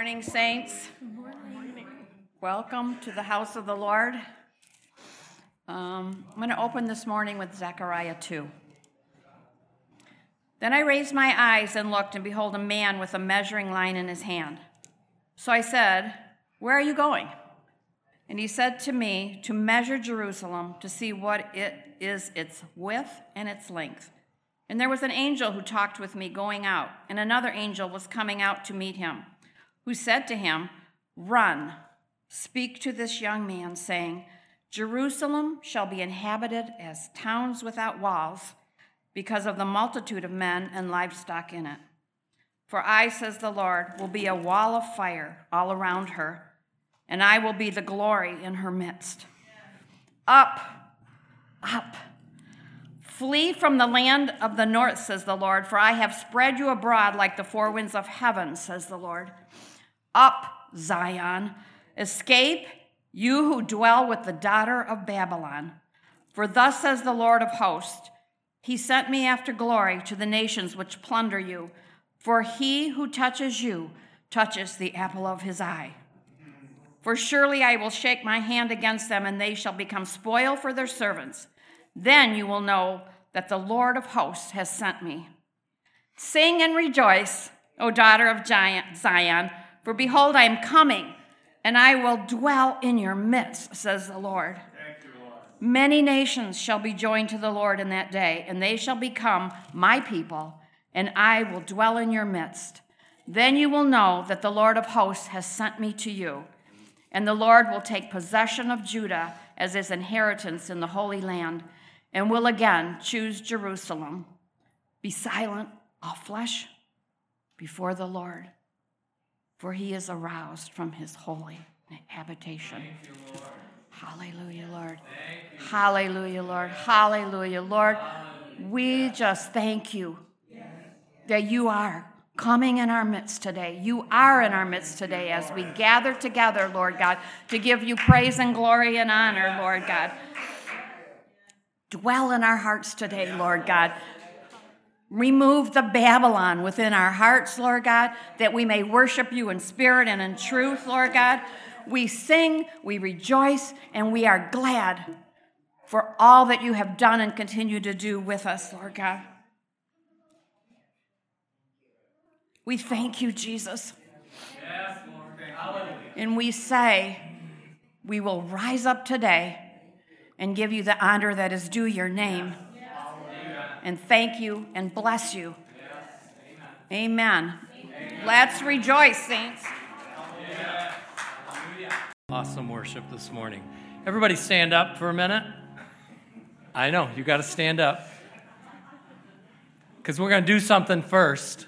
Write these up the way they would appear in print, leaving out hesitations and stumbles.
morning, saints. Good morning. Welcome to the house of the Lord. I'm going to open this morning with Zechariah 2. Then I raised my eyes and looked, and behold, a man with a measuring line in his hand. So I said, "Where are you going?" And he said to me, "To measure Jerusalem, to see what it is, its width and its length." And there was an angel who talked with me going out, and another angel was coming out to meet him, who said to him, "Run, speak to this young man, saying, Jerusalem shall be inhabited as towns without walls, because of the multitude of men and livestock in it. For I, says the Lord, will be a wall of fire all around her, and I will be the glory in her midst. Up, up, flee from the land of the north, says the Lord, for I have spread you abroad like the four winds of heaven, says the Lord. Up, Zion, escape, you who dwell with the daughter of Babylon. For thus says the Lord of hosts, He sent me after glory to the nations which plunder you, for he who touches you touches the apple of his eye. For surely I will shake my hand against them, and they shall become spoil for their servants. Then you will know that the Lord of hosts has sent me. Sing and rejoice, O daughter of Zion, for behold, I am coming, and I will dwell in your midst, says the Lord. Thank you, Lord. Many nations shall be joined to the Lord in that day, and they shall become my people, and I will dwell in your midst. Then you will know that the Lord of hosts has sent me to you, and the Lord will take possession of Judah as his inheritance in the Holy Land, and will again choose Jerusalem. Be silent, all flesh, before the Lord, for he is aroused from his holy habitation. Thank you, Lord. Hallelujah, Lord. Thank you. Hallelujah, Lord. Hallelujah, Lord. We just thank you that you are coming in our midst today. You are in our midst today as we gather together, Lord God, to give you praise and glory and honor, Lord God. Dwell in our hearts today, Lord God. Remove the Babylon within our hearts, Lord God, that we may worship you in spirit and in truth, Lord God. We sing, we rejoice, and we are glad for all that you have done and continue to do with us, Lord God. We thank you, Jesus. Yes, Lord. Hallelujah. And we say, we will rise up today and give you the honor that is due your name. And thank you and bless you. Amen. Let's rejoice, saints. Awesome worship this morning. Everybody stand up for a minute. I know, you got to stand up. Because we're going to do something first.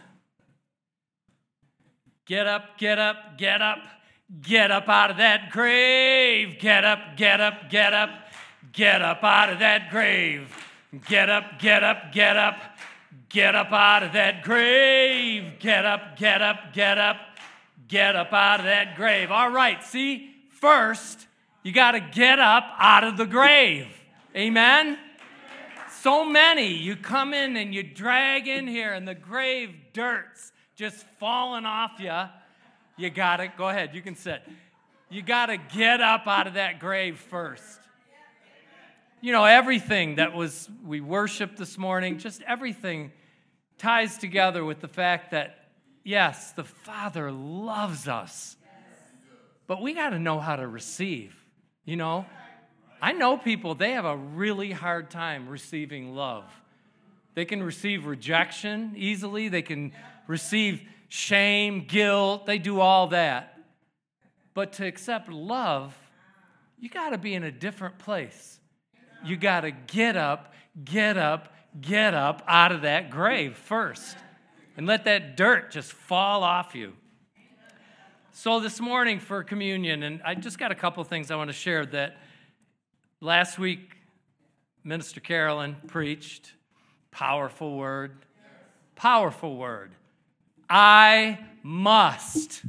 Get up, get up, get up. Get up out of that grave. Get up, get up, get up. Get up out of that grave. Get up, get up, get up. Get up out of that grave. Get up, get up, get up. Get up out of that grave. All right, see, first, you got to get up out of the grave. Amen? So many, you come in and you drag in here and the grave dirt's just falling off you. You got to, go ahead, you can sit. You got to get up out of that grave first. You know, everything that we worshiped this morning, just everything ties together with the fact that, yes, the Father loves us. But we got to know how to receive, you know. I know people, they have a really hard time receiving love. They can receive rejection easily. They can receive shame, guilt. They do all that. But to accept love, you got to be in a different place. You got to get up out of that grave first. And let that dirt just fall off you. So this morning for communion, and I just got a couple things I want to share that last week Minister Carolyn preached. Powerful word. Powerful word. I must.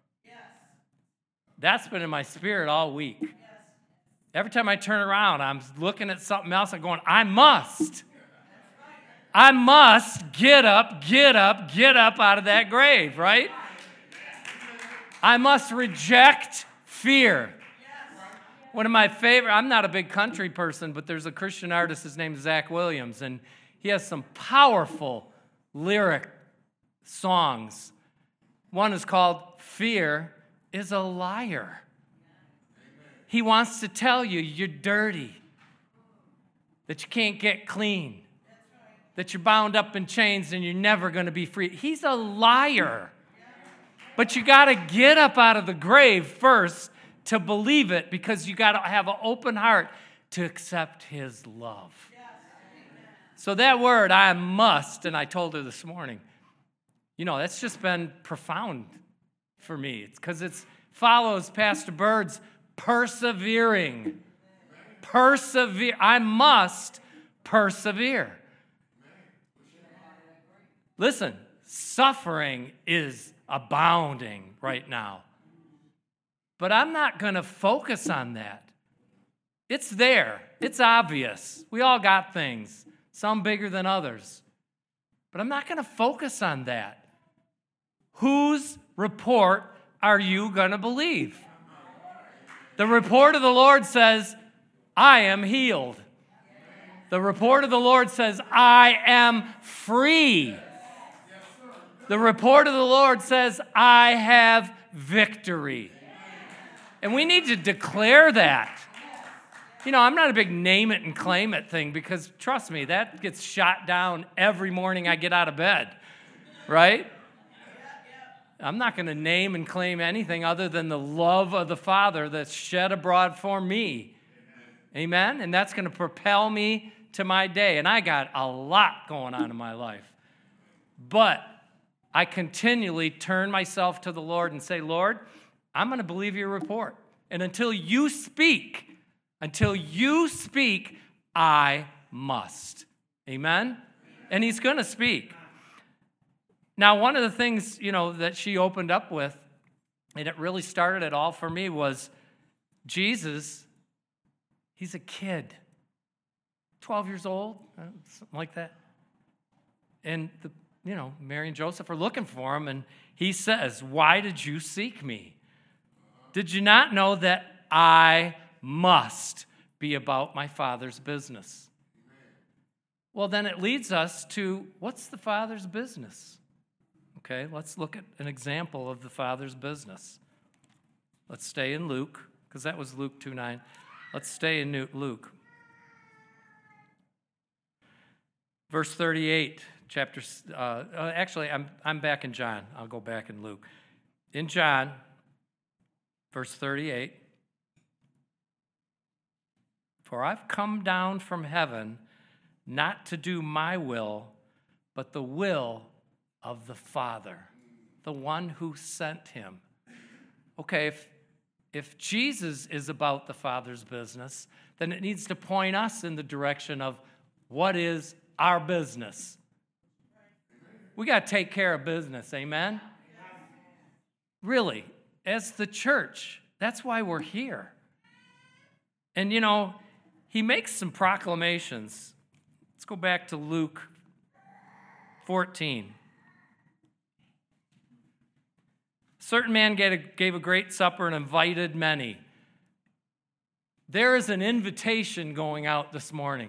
That's been in my spirit all week. Every time I turn around, I'm looking at something else. I'm going, I must. I must get up out of that grave, right? I must reject fear. One of my favorite, I'm not a big country person, but there's a Christian artist, his name is Zach Williams, and he has some powerful lyric songs. One is called Fear is a Liar. He wants to tell you you're dirty, that you can't get clean, that you're bound up in chains and you're never going to be free. He's a liar. But you got to get up out of the grave first to believe it, because you got to have an open heart to accept his love. So that word, I must, and I told her this morning, that's just been profound for me. It's because it follows Pastor Bird's persevering. Persevere. I must persevere. Listen, suffering is abounding right now. But I'm not going to focus on that. It's there. It's obvious. We all got things, some bigger than others. But I'm not going to focus on that. Whose report are you going to believe? The report of the Lord says, I am healed. The report of the Lord says, I am free. The report of the Lord says, I have victory. And we need to declare that. I'm not a big name it and claim it thing, because trust me, that gets shot down every morning I get out of bed, right? I'm not going to name and claim anything other than the love of the Father that's shed abroad for me. Amen? And that's going to propel me to my day. And I got a lot going on in my life. But I continually turn myself to the Lord and say, Lord, I'm going to believe your report. And until you speak, I must. Amen? And he's going to speak. Now, one of the things, that she opened up with, and it really started it all for me, was Jesus, he's a kid. 12 years old, something like that. And, Mary and Joseph are looking for him, and he says, why did you seek me? Did you not know that I must be about my Father's business? Well, then it leads us to, what's the Father's business? Okay, let's look at an example of the Father's business. Let's stay in Luke, because that was Luke 2:9. Let's stay in Luke. Verse 38, actually, I'm back in John. I'll go back in Luke. In John, verse 38, for I've come down from heaven not to do my will, but the will of the Father, the one who sent him. Okay, if Jesus is about the Father's business, then it needs to point us in the direction of what is our business. We got to take care of business, amen? Really, as the church, that's why we're here. And he makes some proclamations. Let's go back to Luke 14. Certain man gave a great supper and invited many. There is an invitation going out this morning.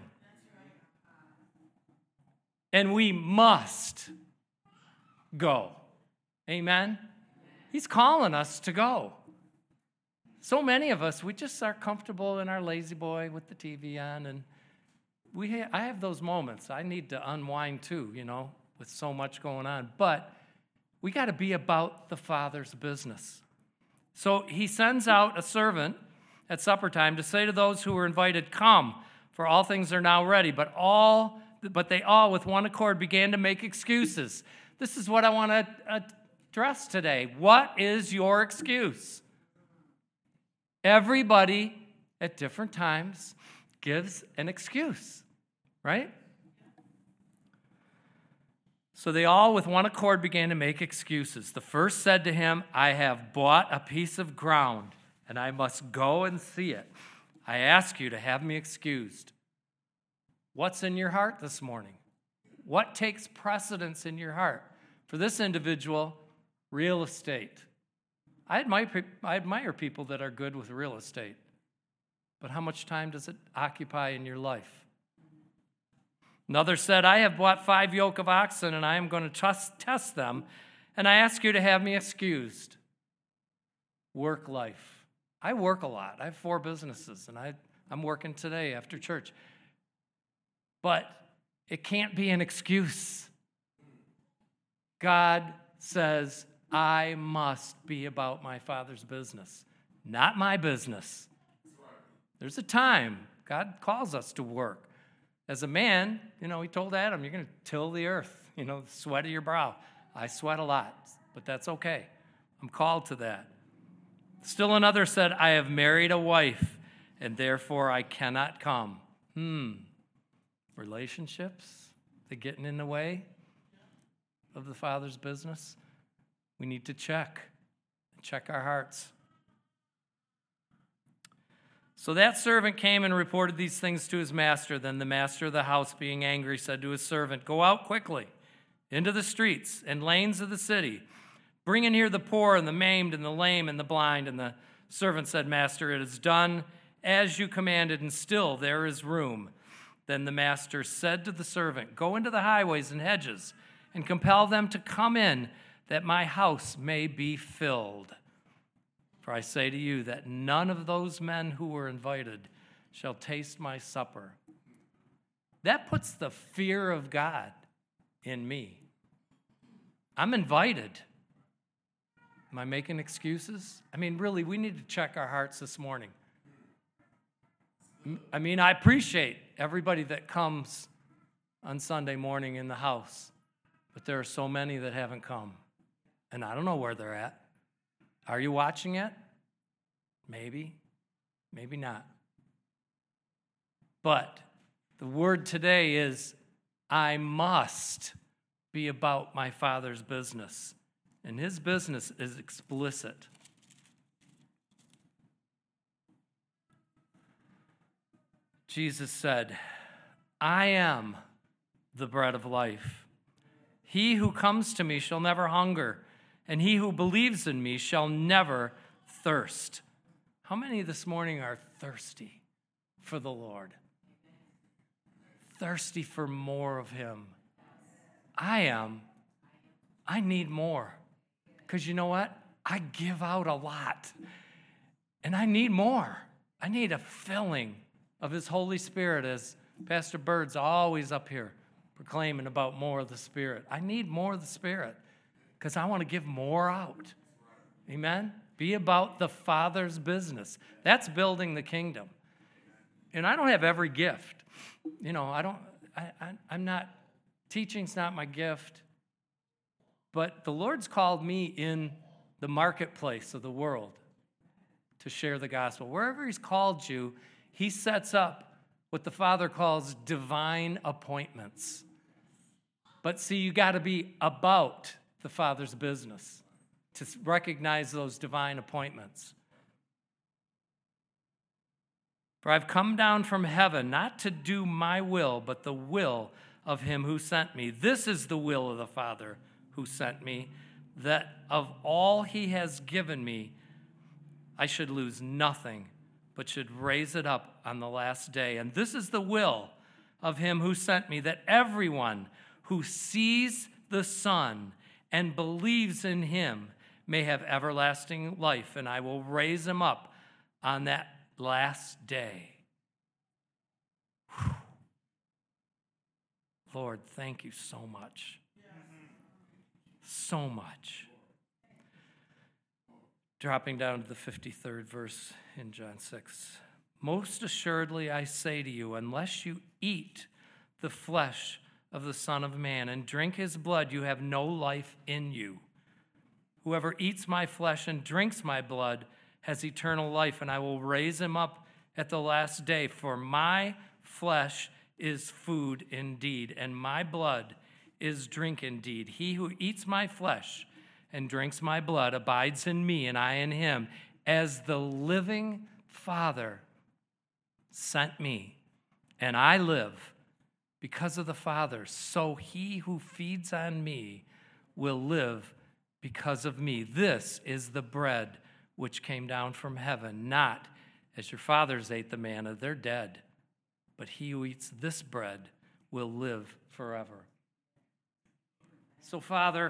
And we must go. Amen? He's calling us to go. So many of us, we just are comfortable in our lazy boy with the TV on, and I have those moments. I need to unwind too, with so much going on. But we got to be about the Father's business. So he sends out a servant at supper time to say to those who were invited, come, for all things are now ready. But they all, with one accord, began to make excuses. This is what I want to address today. What is your excuse? Everybody at different times gives an excuse, right? So they all with one accord began to make excuses. The first said to him, I have bought a piece of ground, and I must go and see it. I ask you to have me excused. What's in your heart this morning? What takes precedence in your heart? For this individual, real estate. I admire people that are good with real estate, but how much time does it occupy in your life? Another said, I have bought 5 yoke of oxen, and I am going to test them, and I ask you to have me excused. Work life. I work a lot. I have 4 businesses, and I'm working today after church. But it can't be an excuse. God says, I must be about my Father's business, not my business. There's a time God calls us to work. As a man, he told Adam, you're going to till the earth, the sweat of your brow. I sweat a lot, but that's okay. I'm called to that. Still another said, I have married a wife, and therefore I cannot come. Relationships, they getting in the way of the Father's business? We need to check our hearts. So that servant came and reported these things to his master. Then the master of the house, being angry, said to his servant, go out quickly into the streets and lanes of the city. Bring in here the poor and the maimed and the lame and the blind. And the servant said, Master, it is done as you commanded, and still there is room. Then the master said to the servant, go into the highways and hedges and compel them to come in, that my house may be filled. For I say to you that none of those men who were invited shall taste my supper. That puts the fear of God in me. I'm invited. Am I making excuses? Really, we need to check our hearts this morning. I appreciate everybody that comes on Sunday morning in the house, but there are so many that haven't come, and I don't know where they're at. Are you watching it? Maybe, maybe not. But the word today is, I must be about my Father's business. And his business is explicit. Jesus said, I am the bread of life. He who comes to me shall never hunger, and he who believes in me shall never thirst. How many this morning are thirsty for the Lord? Thirsty for more of him? I am. I need more. Because you know what? I give out a lot. And I need more. I need a filling of his Holy Spirit, as Pastor Bird's always up here proclaiming about more of the Spirit. I need more of the Spirit because I want to give more out. Amen? Be about the Father's business. That's building the kingdom. And I don't have every gift. I'm not, teaching's not my gift. But the Lord's called me in the marketplace of the world to share the gospel. Wherever he's called you, he sets up what the Father calls divine appointments. But see, you got to be about the Father's business to recognize those divine appointments. For I've come down from heaven not to do my will, but the will of him who sent me. This is the will of the Father who sent me, that of all he has given me, I should lose nothing, but should raise it up on the last day. And this is the will of him who sent me, that everyone who sees the Son and believes in him may have everlasting life, and I will raise him up on that last day. Whew. Lord, thank you so much. So much. Dropping down to the 53rd verse in John 6. Most assuredly I say to you, unless you eat the flesh of the Son of Man and drink his blood, you have no life in you. Whoever eats my flesh and drinks my blood has eternal life, and I will raise him up at the last day. For my flesh is food indeed, and my blood is drink indeed. He who eats my flesh and drinks my blood abides in me, and I in him. As the living Father sent me, and I live because of the Father, so he who feeds on me will live because of me. This is the bread which came down from heaven, not as your fathers ate the manna, they're dead. But he who eats this bread will live forever. So, Father,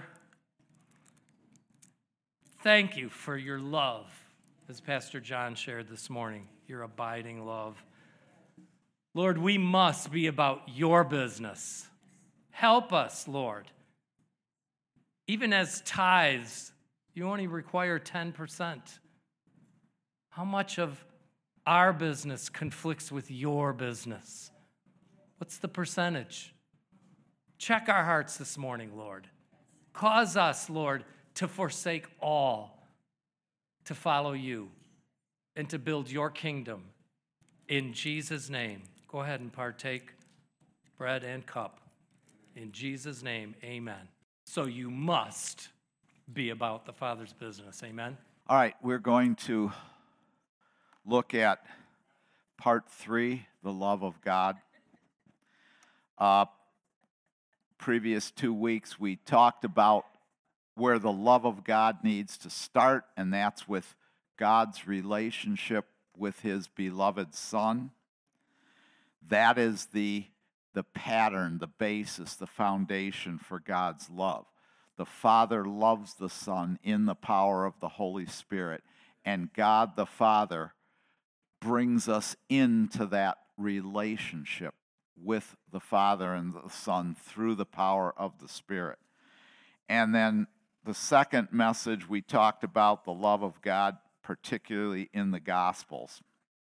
thank you for your love, as Pastor John shared this morning, your abiding love. Lord, we must be about your business. Help us, Lord. Even as tithes, you only require 10%. How much of our business conflicts with your business? What's the percentage? Check our hearts this morning, Lord. Cause us, Lord, to forsake all, to follow you, and to build your kingdom. In Jesus' name, go ahead and partake bread and cup. In Jesus' name, amen. So you must be about the Father's business. Amen? All right, we're going to look at part 3, the love of God. Previous 2 weeks, we talked about where the love of God needs to start, and that's with God's relationship with his beloved Son. That is the pattern, the basis, the foundation for God's love. The Father loves the Son in the power of the Holy Spirit, and God the Father brings us into that relationship with the Father and the Son through the power of the Spirit. And then the second message, we talked about the love of God, particularly in the Gospels,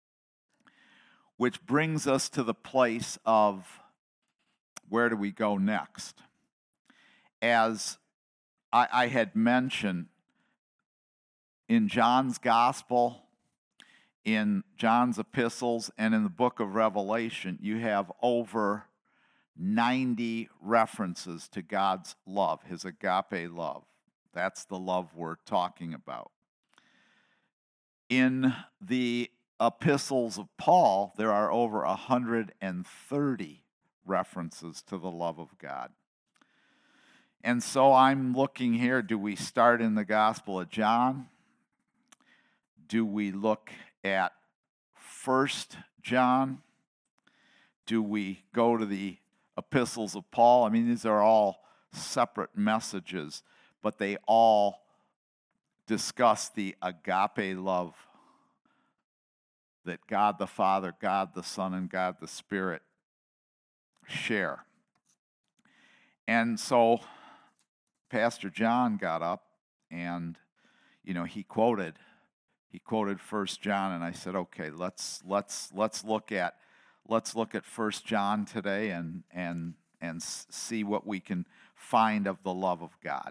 which brings us to the place of where do we go next? As I had mentioned, in John's Gospel, in John's epistles, and in the book of Revelation, you have over 90 references to God's love, his agape love. That's the love we're talking about. In the epistles of Paul, there are over 130 references to the love of God. And so I'm looking here, do we start in the Gospel of John? Do we look at 1 John? Do we go to the epistles of Paul? I mean, these are all separate messages, but they all discuss the agape love that God the Father, God the Son, and God the Spirit share. And so Pastor John got up and, he quoted 1 John, and I said, okay, let's look at 1 John today and see what we can find of the love of God.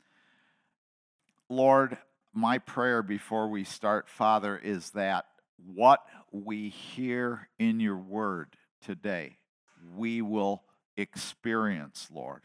Lord, my prayer before we start, Father, is that what we hear in your word today, we will experience, Lord.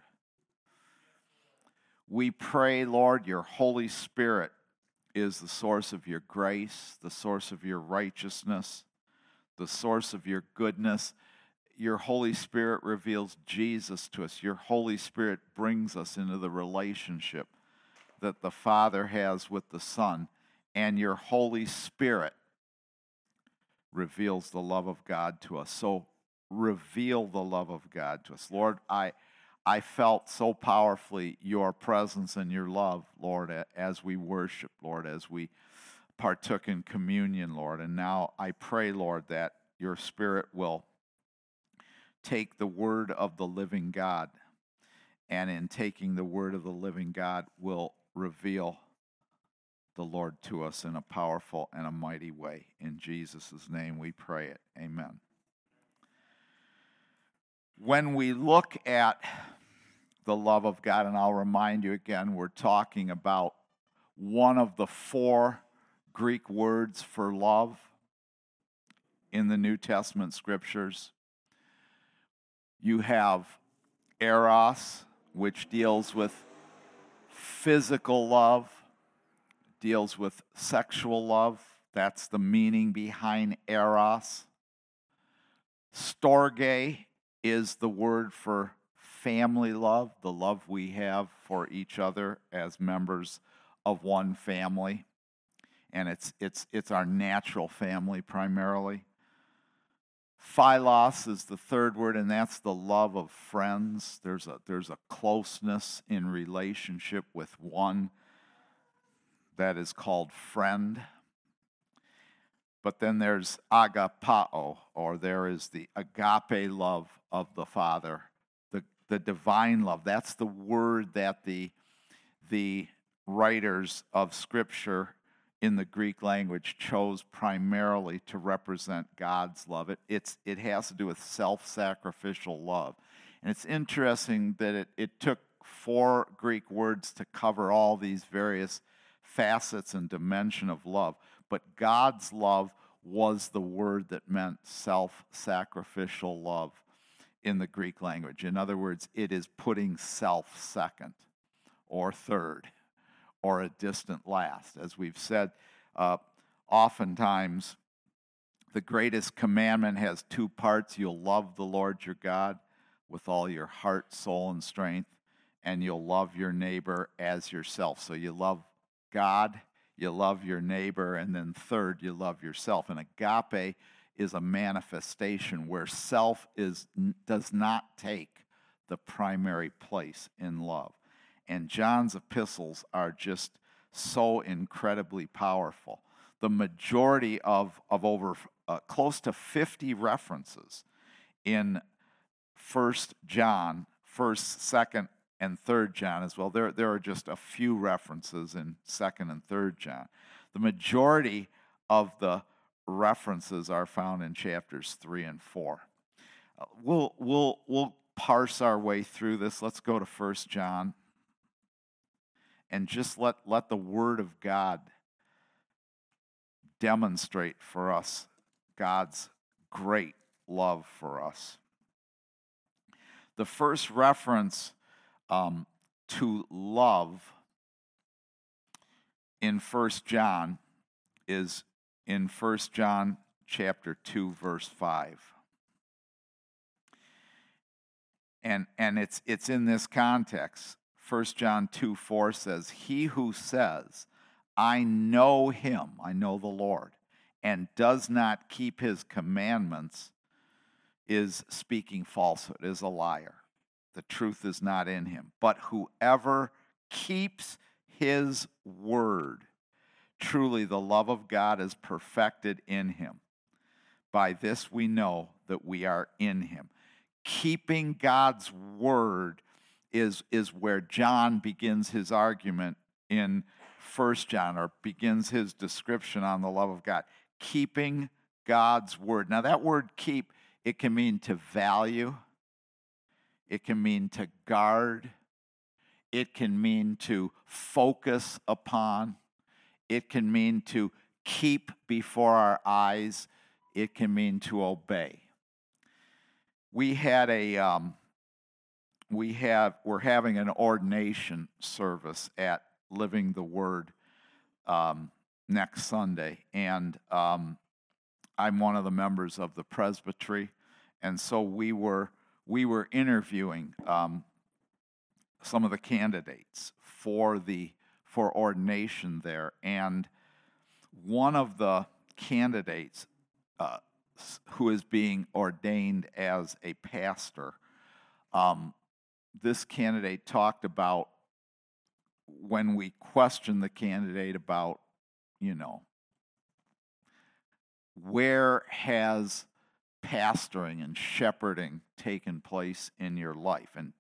We pray, Lord, your Holy Spirit is the source of your grace, the source of your righteousness, the source of your goodness. Your Holy Spirit reveals Jesus to us. Your Holy Spirit brings us into the relationship that the Father has with the Son, and your Holy Spirit reveals the love of God to us. So reveal the love of God to us. Lord, I felt so powerfully your presence and your love, Lord, as we worship, Lord, as we partook in communion, Lord. And now I pray, Lord, that your Spirit will take the word of the living God, and in taking the word of the living God will reveal the Lord to us in a powerful and a mighty way. In Jesus' name we pray it. Amen. When we look at the love of God, and I'll remind you again, we're talking about one of the 4 Greek words for love in the New Testament scriptures. You have eros, which deals with physical love, deals with sexual love. That's the meaning behind eros. Storge is the word for family love, the love we have for each other as members of one family, and it's our natural family primarily. Philos is the third word, and that's the love of friends. There's a closeness in relationship with one that is called friend. But then there's agapao, or there is the agape love of the Father, the divine love. That's the word that the writers of Scripture in the Greek language chose primarily to represent God's love. It has to do with self-sacrificial love. And it's interesting that it took 4 Greek words to cover all these various facets and dimension of love. But God's love was the word that meant self-sacrificial love in the Greek language. In other words, it is putting self second or third or a distant last. As we've said, oftentimes the greatest commandment has 2 parts. You'll love the Lord your God with all your heart, soul, and strength, and you'll love your neighbor as yourself. So you love God, you love your neighbor, and then third, you love yourself. And agape is a manifestation where self does not take the primary place in love. And John's epistles are just so incredibly powerful. The majority of over close to 50 references in 1 John, 1st, 2nd, and 3rd John as well. There are just a few references in 2nd and 3rd John. The majority of the references are found in chapters 3 and 4. We'll parse our way through this. Let's go to 1 John and just let the Word of God demonstrate for us God's great love for us. The first reference to love in 1 John is in 1 John chapter 2, verse 5. And it's in this context. 1 John 2, 4 says, "He who says, 'I know him,' I know the Lord, 'and does not keep his commandments is speaking falsehood, is a liar. The truth is not in him. But whoever keeps his word, truly the love of God is perfected in him. By this we know that we are in him." Keeping God's word is where John begins his argument in 1 John, or begins his description on the love of God. Keeping God's word. Now that word keep, it can mean to value. It can mean to guard. It can mean to focus upon. It can mean to keep before our eyes. It can mean to obey. We're having an ordination service at Living the Word next Sunday, and I'm one of the members of the presbytery, and so we were interviewing some of the candidates for ordination there, and one of the candidates who is being ordained as a pastor, this candidate talked about, when we questioned the candidate about, where has pastoring and shepherding taken place in your life? And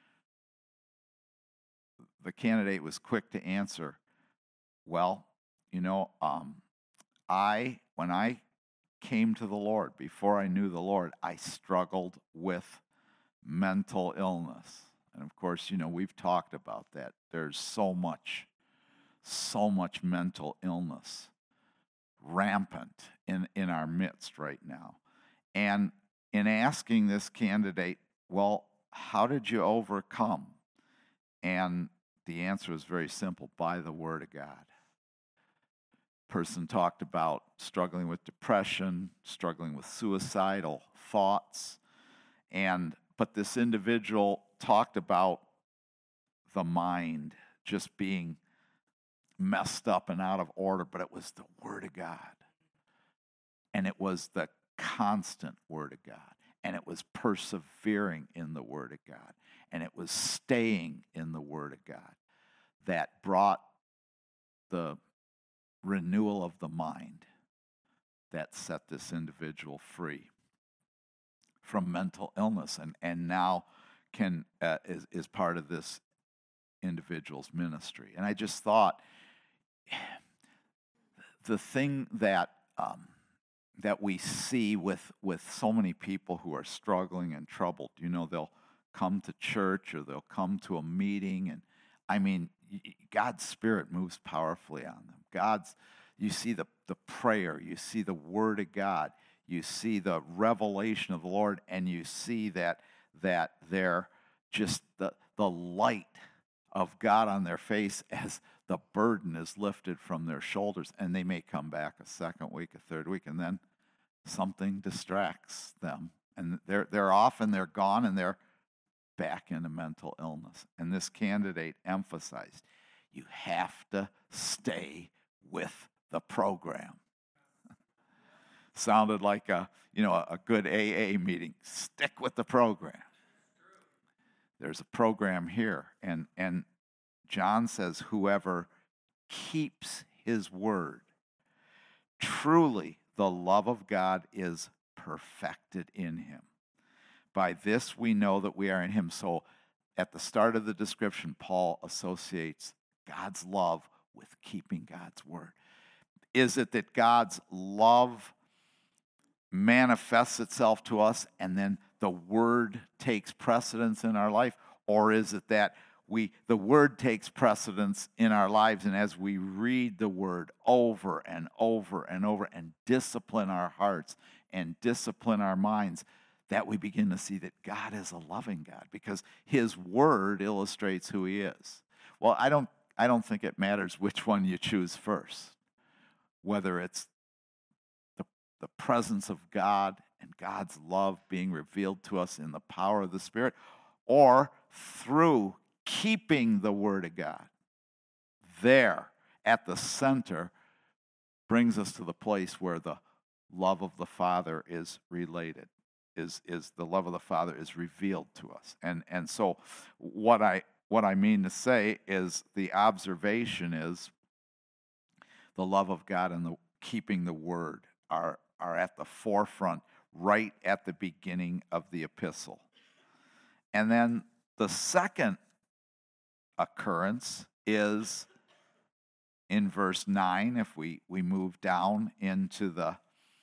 the candidate was quick to answer, well, when I came to the Lord, before I knew the Lord, I struggled with mental illness. And of course, we've talked about that. There's so much mental illness rampant in our midst right now. And in asking this candidate, well, how did you overcome? And the answer is very simple: by the Word of God. Person talked about struggling with depression, struggling with suicidal thoughts, but this individual talked about the mind just being messed up and out of order, but it was the Word of God. And it was the constant Word of God. And it was persevering in the Word of God. And it was staying in the Word of God that brought the renewal of the mind that set this individual free from mental illness, and now is part of this individual's ministry. And I just thought the thing that we see with so many people who are struggling and troubled, they'll come to church or they'll come to a meeting, and I mean, God's Spirit moves powerfully on them. You see the prayer, you see the Word of God, you see the revelation of the Lord, and you see that they're just the light of God on their face as the burden is lifted from their shoulders. And they may come back a second week, a third week, and then something distracts them. And they're off and they're gone and they're back into mental illness. And this candidate emphasized, you have to stay with the program. Sounded like a good AA meeting. Stick with the program. There's a program here, and John says, whoever keeps his word, truly the love of God is perfected in him. By this we know that we are in him. So at the start of the description, Paul associates God's love with keeping God's word. Is it that God's love manifests itself to us and then the word takes precedence in our life? Or is it that the word takes precedence in our lives, and as we read the word over and over and over and discipline our hearts and discipline our minds, that we begin to see that God is a loving God because his word illustrates who he is? Well, I don't think it matters which one you choose first, whether it's the presence of God and God's love being revealed to us in the power of the Spirit, or through keeping the Word of God. There, at the center, brings us to the place where the love of the Father is related, is the love of the Father is revealed to us. And so what I mean to say is the observation is the love of God and the keeping the Word are at the forefront right at the beginning of the epistle. And then the second occurrence is in verse 9, if we move down into the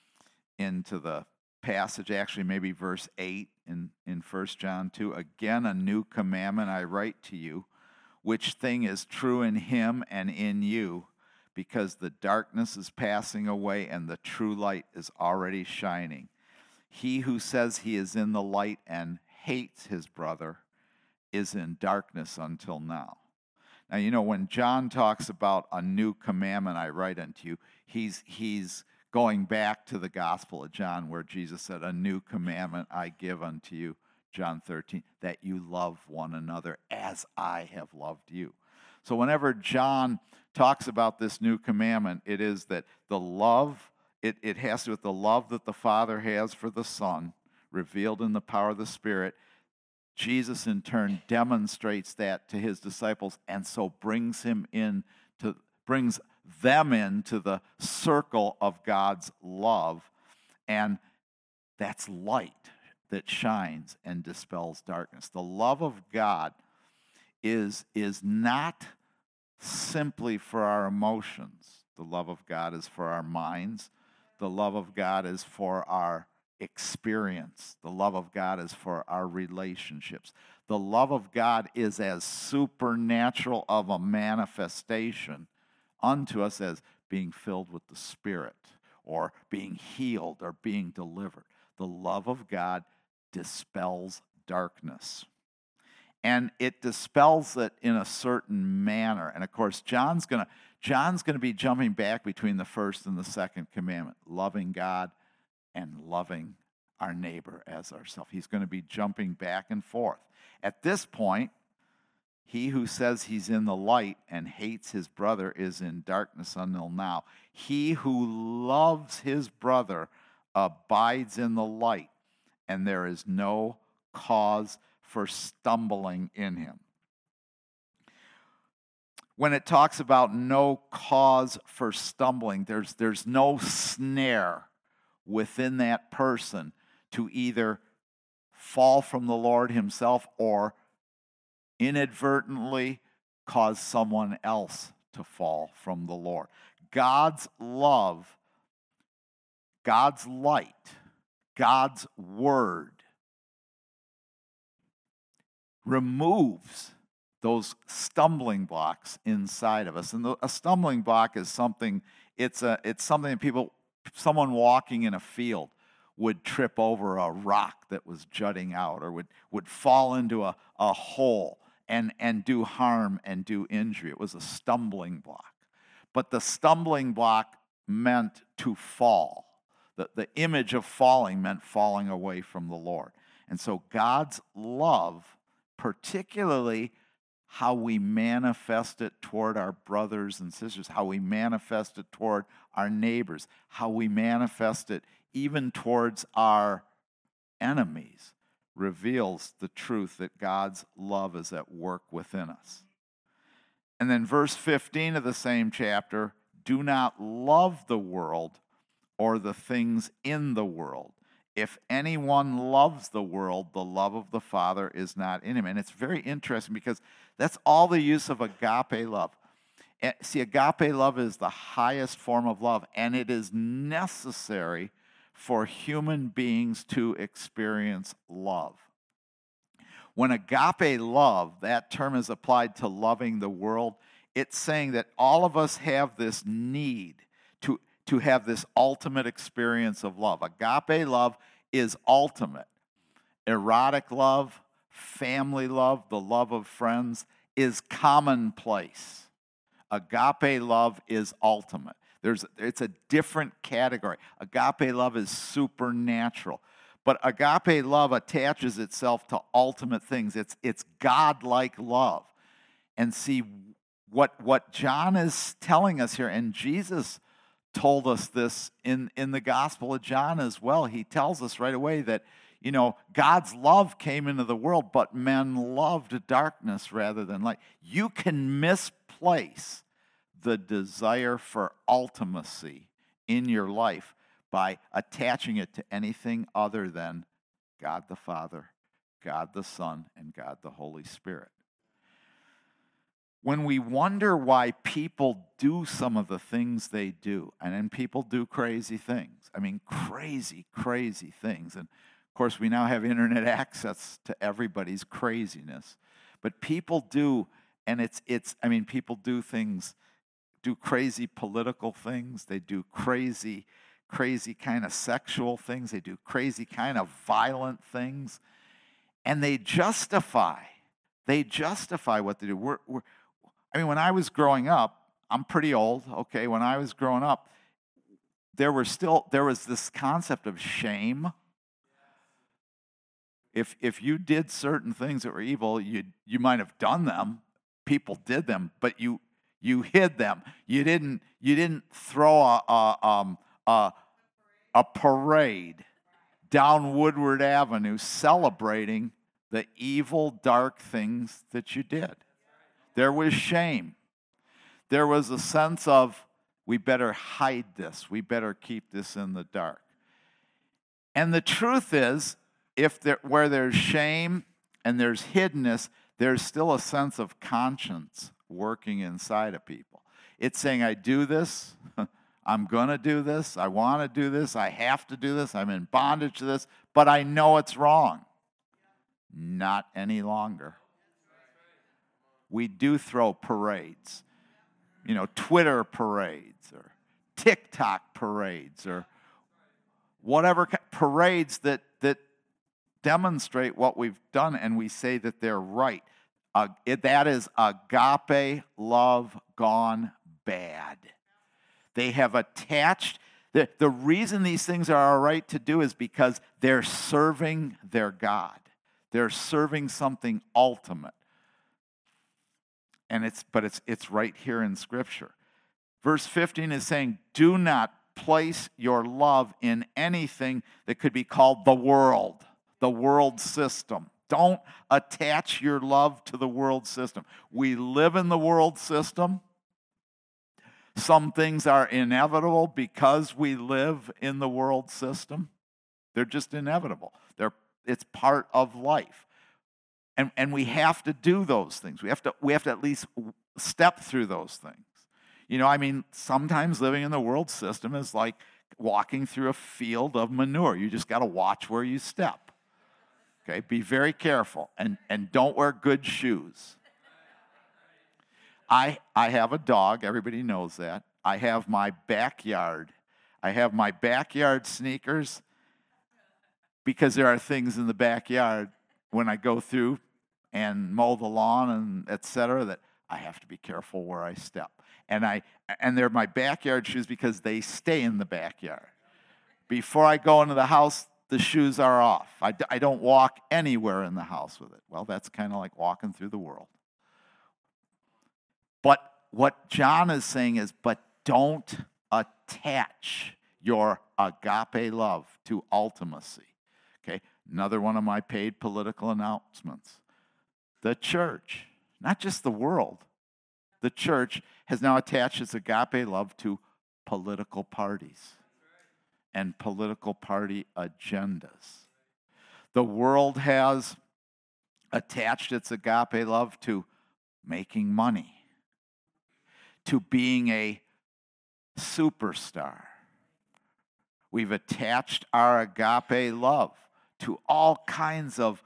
passage, actually maybe verse 8 in 1 John 2, again a new commandment I write to you, which thing is true in him and in you, because the darkness is passing away and the true light is already shining. He who says he is in the light and hates his brother is in darkness until now. Now, when John talks about a new commandment I write unto you, he's going back to the Gospel of John where Jesus said, a new commandment I give unto you, John 13, that you love one another as I have loved you. So whenever John talks about this new commandment, it is that the love, it has to do with the love that the Father has for the Son, revealed in the power of the Spirit. Jesus in turn demonstrates that to his disciples, and so brings them into the circle of God's love, and that's light that shines and dispels darkness. The love of God is not simply for our emotions. The love of God is for our minds. The love of God is for our experience. The love of God is for our relationships. The love of God is as supernatural of a manifestation unto us as being filled with the Spirit or being healed or being delivered. The love of God dispels darkness. And it dispels it in a certain manner. And of course, John's going to be jumping back between the first and the second commandment, loving God and loving our neighbor as ourselves. He's going to be jumping back and forth. At this point, He who says he's in the light and hates his brother is in darkness until now. He who loves his brother abides in the light, and there is no cause for stumbling in him. When it talks about no cause for stumbling, there's no snare within that person to either fall from the Lord himself or inadvertently cause someone else to fall from the Lord. God's love, God's light, God's word removes those stumbling blocks inside of us. And a stumbling block is something, it's something that someone walking in a field would trip over a rock that was jutting out, or would fall into a hole and do harm and do injury. It was a stumbling block. But the stumbling block meant to fall. The image of falling meant falling away from the Lord. And so God's love, particularly how we manifest it toward our brothers and sisters, how we manifest it toward our neighbors, how we manifest it even towards our enemies, reveals the truth that God's love is at work within us. And then verse 15 of the same chapter, do not love the world or the things in the world. If anyone loves the world, the love of the Father is not in him. And it's very interesting because that's all the use of agape love. See, agape love is the highest form of love, and it is necessary for human beings to experience love. When agape love, that term is applied to loving the world, it's saying that all of us have this need to have this ultimate experience of love. Agape love is ultimate. Erotic love, family love, the love of friends is commonplace. Agape love is ultimate. It's a different category. Agape love is supernatural. But agape love attaches itself to ultimate things. It's God-like love. And see, what John is telling us here, and Jesus told us this in the Gospel of John as well. He tells us right away that, God's love came into the world, but men loved darkness rather than light. You can misplace the desire for ultimacy in your life by attaching it to anything other than God the Father, God the Son, and God the Holy Spirit. When we wonder why people do some of the things they do, and then people do crazy things. I mean, crazy, crazy things. And of course, we now have internet access to everybody's craziness. But people do, and people do things, do crazy political things. They do crazy kind of sexual things. They do crazy kind of violent things. And they justify what they do. When I was growing up, I'm pretty old, okay? When I was growing up, there was this concept of shame. If you did certain things that were evil, you might have done them. People did them, but you hid them. You didn't throw a parade down Woodward Avenue celebrating the evil, dark things that you did. There was shame. There was a sense of, we better hide this. We better keep this in the dark. And the truth is, where there's shame and there's hiddenness, there's still a sense of conscience working inside of people. It's saying, I do this, I'm going to do this, I want to do this, I have to do this, I'm in bondage to this, but I know it's wrong. Not any longer. We do throw parades, Twitter parades or TikTok parades or whatever parades that demonstrate what we've done, and we say that they're right. That is agape love gone bad. They have attached, the reason these things are all right to do is because they're serving their God. They're serving something ultimate. And it's right here in Scripture. Verse 15 is saying, do not place your love in anything that could be called the world system. Don't attach your love to the world system. We live in the world system. Some things are inevitable because we live in the world system. They're just inevitable. It's part of life. And we have to do those things. We have to at least step through those things. Sometimes living in the world system is like walking through a field of manure. You just got to watch where you step. Okay, be very careful and don't wear good shoes. I have a dog, everybody knows that. I have my backyard sneakers because there are things in the backyard when I go through and mow the lawn and etc. that I have to be careful where I step. And they're my backyard shoes because they stay in the backyard. Before I go into the house, the shoes are off. I don't walk anywhere in the house with it. Well, that's kind of like walking through the world. But what John is saying is, but don't attach your agape love to ultimacy. Okay, another one of my paid political announcements. The church, not just the world, the church has now attached its agape love to political parties and political party agendas. The world has attached its agape love to making money, to being a superstar. We've attached our agape love to all kinds of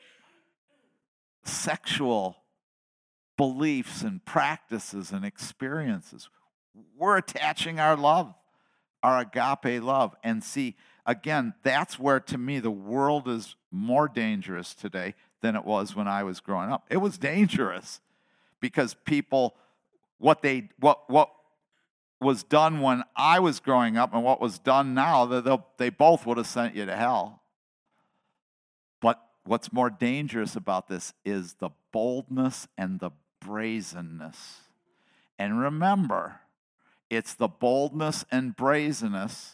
sexual beliefs and practices and experiences. We're attaching our love, our agape love. And see, again, that's where, to me, the world is more dangerous today than it was when I was growing up. It was dangerous because people, what was done when I was growing up and what was done now, they both would have sent you to hell. But what's more dangerous about this is the boldness and the brazenness. And remember, it's the boldness and brazenness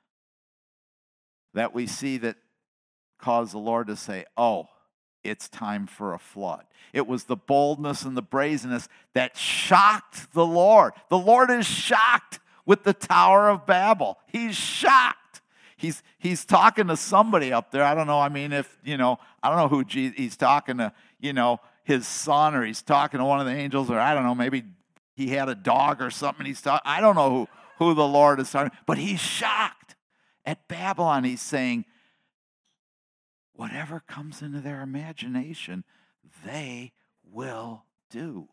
that we see that cause the Lord to say, oh, it's time for a flood. It was the boldness and the brazenness that shocked the Lord. The Lord is shocked with the Tower of Babel. He's shocked. He's talking to somebody up there. I don't know. I don't know who he's talking to, his son, or he's talking to one of the angels, or I don't know, maybe he had a dog or something. I don't know who the Lord is talking, but he's shocked at Babylon. He's saying, whatever comes into their imagination, they will do.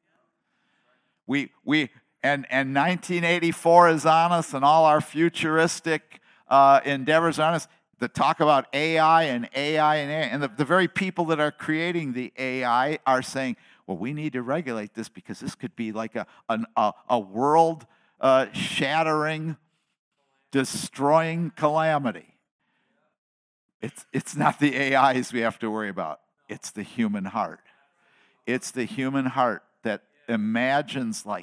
And 1984 is on us, and all our futuristic endeavors on us. The talk about AI and AI and AI, and the very people that are creating the AI are saying, well, we need to regulate this because this could be like a world shattering, destroying calamity. It's not the AIs we have to worry about. It's the human heart. It's the human heart that imagines like,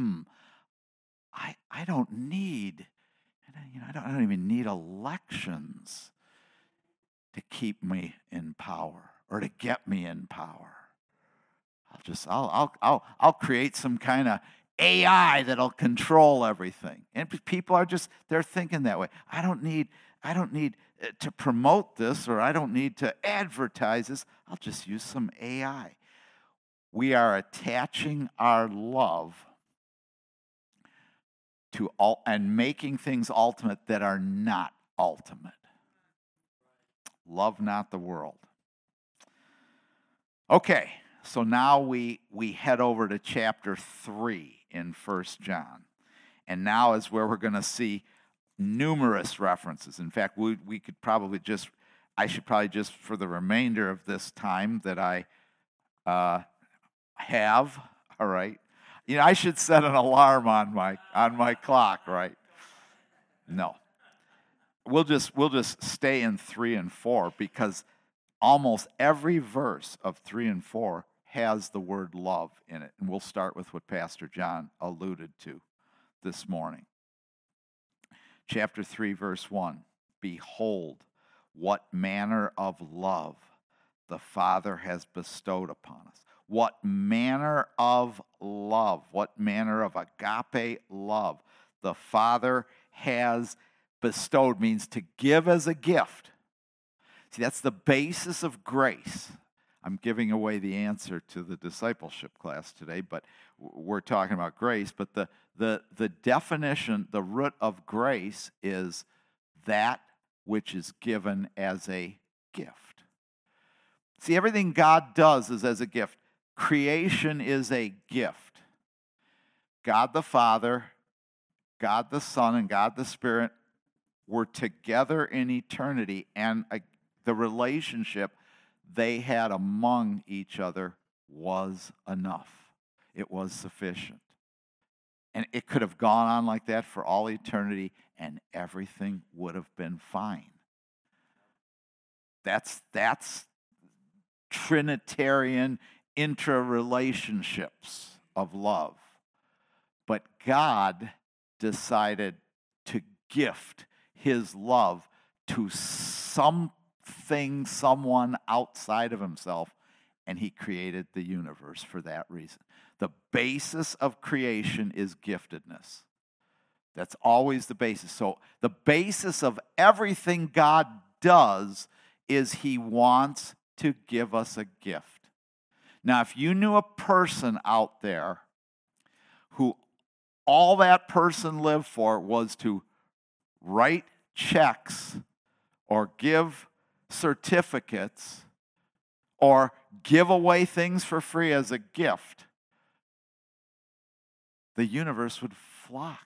I don't need, I don't even need elections to keep me in power or to get me in power. I'll create some kind of AI that'll control everything. And people are they're thinking that way. I don't need to promote this, or I don't need to advertise this. I'll just use some AI. We are attaching our love to and making things ultimate that are not ultimate. Love not the world. Okay, so now we head over to chapter 3 in 1 John. And now is where we're going to see numerous references. In fact, we could probably I should probably just, for the remainder of this time that I have, all right, I should set an alarm on my clock, right? No. We'll just stay in 3 and 4 because almost every verse of 3 and 4 has the word love in it. And we'll start with what Pastor John alluded to this morning. Chapter 3, verse 1. Behold, what manner of love the Father has bestowed upon us. What manner of love, what manner of agape love the Father has bestowed, means to give as a gift. See, that's the basis of grace. I'm giving away the answer to the discipleship class today, but we're talking about grace. But the definition, the root of grace is that which is given as a gift. See, everything God does is as a gift. Creation is a gift. God the Father, God the Son, and God the Spirit were together in eternity, and the relationship they had among each other was enough. It was sufficient. And it could have gone on like that for all eternity, and everything would have been fine. That's Trinitarian interrelationships of love. But God decided to gift his love to someone outside of himself, and he created the universe for that reason. The basis of creation is giftedness. That's always the basis. So the basis of everything God does is he wants to give us a gift. Now, if you knew a person out there who all that person lived for was to write checks or give certificates or give away things for free as a gift, the universe would flock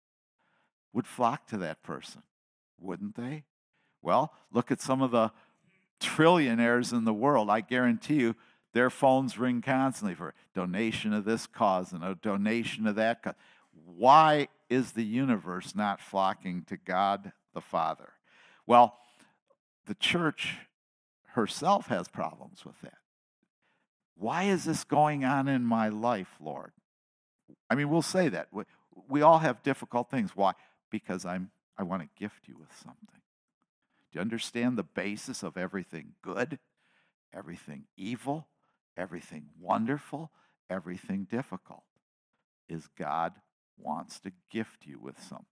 to that person, wouldn't they? Well, look at some of the trillionaires in the world. I guarantee you their phones ring constantly for a donation of this cause and a donation of that cause. Why is the universe not flocking to God the Father? Well, the church herself has problems with that. Why is this going on in my life, Lord? I mean, we'll say that. We all have difficult things. Why? Because I want to gift you with something. Do you understand the basis of everything good, everything evil, everything wonderful, everything difficult? Is God wants to gift you with something.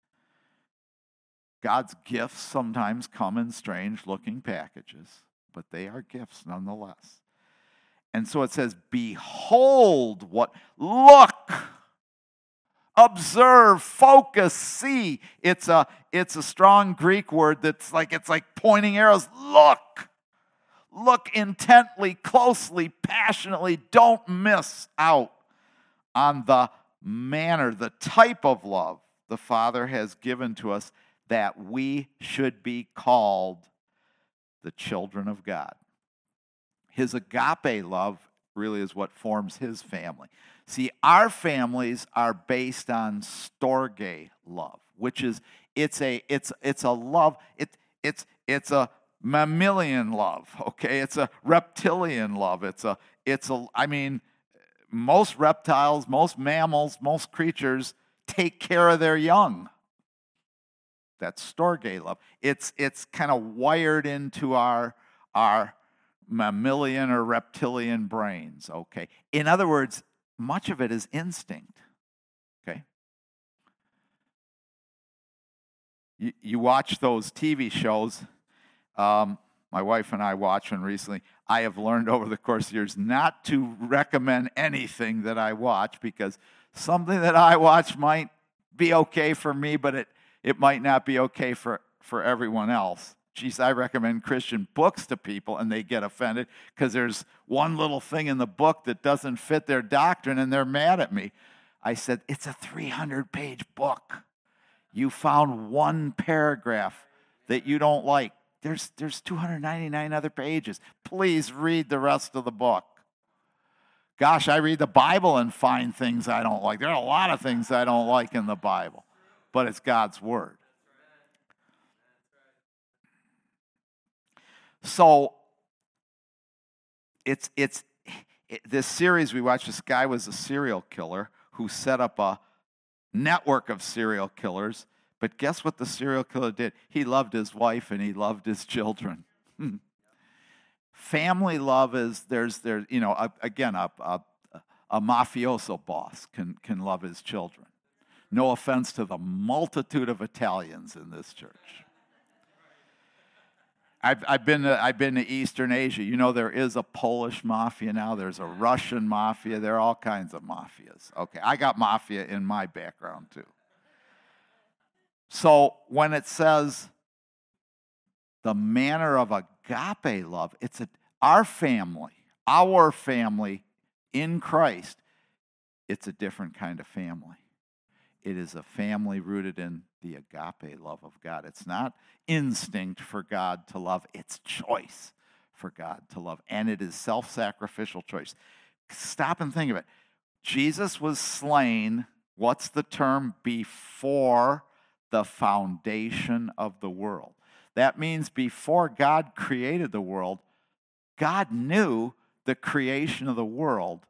God's gifts sometimes come in strange-looking packages, but they are gifts nonetheless. And so it says, behold what, look, observe, focus, see. It's a strong Greek word that's like, it's like pointing arrows. Look intently, closely, passionately. Don't miss out on the manner, the type of love the Father has given to us, that we should be called the children of God. His agape love really is what forms his family. See, our families are based on storge love, which is it's a love. It's a mammalian love. Okay, it's a reptilian love. I mean, most reptiles, most mammals, most creatures take care of their young. That's storge love. It's kind of wired into our mammalian or reptilian brains, okay? In other words, much of it is instinct, okay? You watch those TV shows. My wife and I watched one recently. I have learned over the course of years not to recommend anything that I watch, because something that I watch might be okay for me, but it might not be okay for everyone else. Geez, I recommend Christian books to people, and they get offended because there's one little thing in the book that doesn't fit their doctrine, and they're mad at me. I said, it's a 300-page book. You found one paragraph that you don't like. There's 299 other pages. Please read the rest of the book. Gosh, I read the Bible and find things I don't like. There are a lot of things I don't like in the Bible, but it's God's Word. So it's This series we watched, this guy was a serial killer who set up a network of serial killers. But guess what the serial killer did? He loved his wife and he loved his children. Family love is, again, a mafioso boss can love his children. No offense to the multitude of Italians in this church. I've been to Eastern Asia. You know, there is a Polish mafia now. There's a Russian mafia. There are all kinds of mafias. Okay, I got mafia in my background too. So when it says the manner of agape love, it's our family in Christ. It's a different kind of family. It is a family rooted in the agape love of God. It's not instinct for God to love. It's choice for God to love. And it is self-sacrificial choice. Stop and think of it. Jesus was slain, what's the term? Before the foundation of the world. That means before God created the world, God knew the creation of the world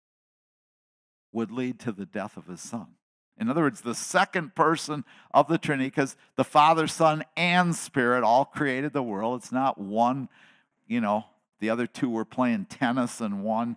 would lead to the death of his son. In other words, the second person of the Trinity, because the Father, Son, and Spirit all created the world. It's not one, the other two were playing tennis and one,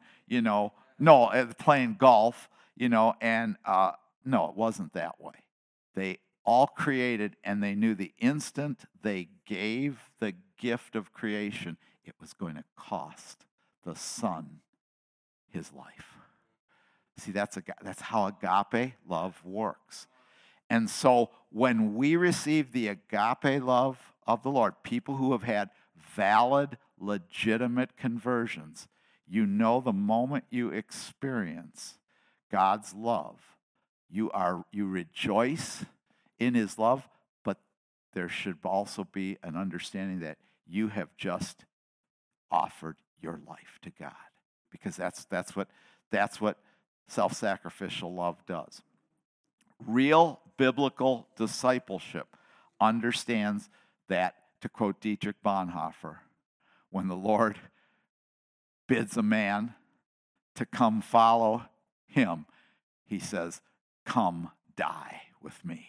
playing golf, and no, it wasn't that way. They all created, and they knew the instant they gave the gift of creation, it was going to cost the Son his life. See, that's how agape love works. And so when we receive the agape love of the Lord, people who have had valid, legitimate conversions, the moment you experience God's love, you rejoice in his love, but there should also be an understanding that you have just offered your life to God, because that's what self-sacrificial love does. Real biblical discipleship understands that, to quote Dietrich Bonhoeffer, when the Lord bids a man to come follow him, he says, "Come die with me."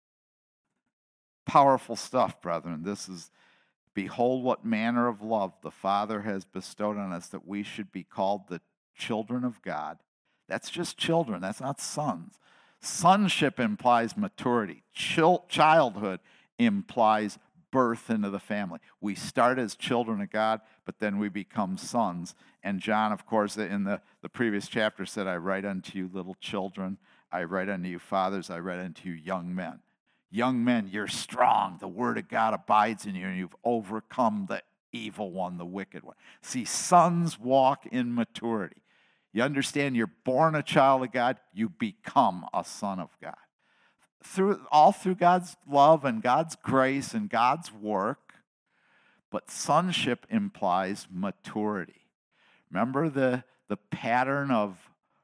Powerful stuff, brethren. This is, behold what manner of love the Father has bestowed on us, that we should be called the children of God. That's just children. That's not sons. Sonship implies maturity. Childhood implies birth into the family. We start as children of God, but then we become sons. And John, of course, in the previous chapter said, "I write unto you little children. I write unto you fathers. I write unto you young men." Young men, you're strong. The word of God abides in you, and you've overcome the evil one, the wicked one. See, sons walk in maturity. You understand, you're born a child of God, you become a son of God. All through God's love and God's grace and God's work, but sonship implies maturity. Remember the pattern of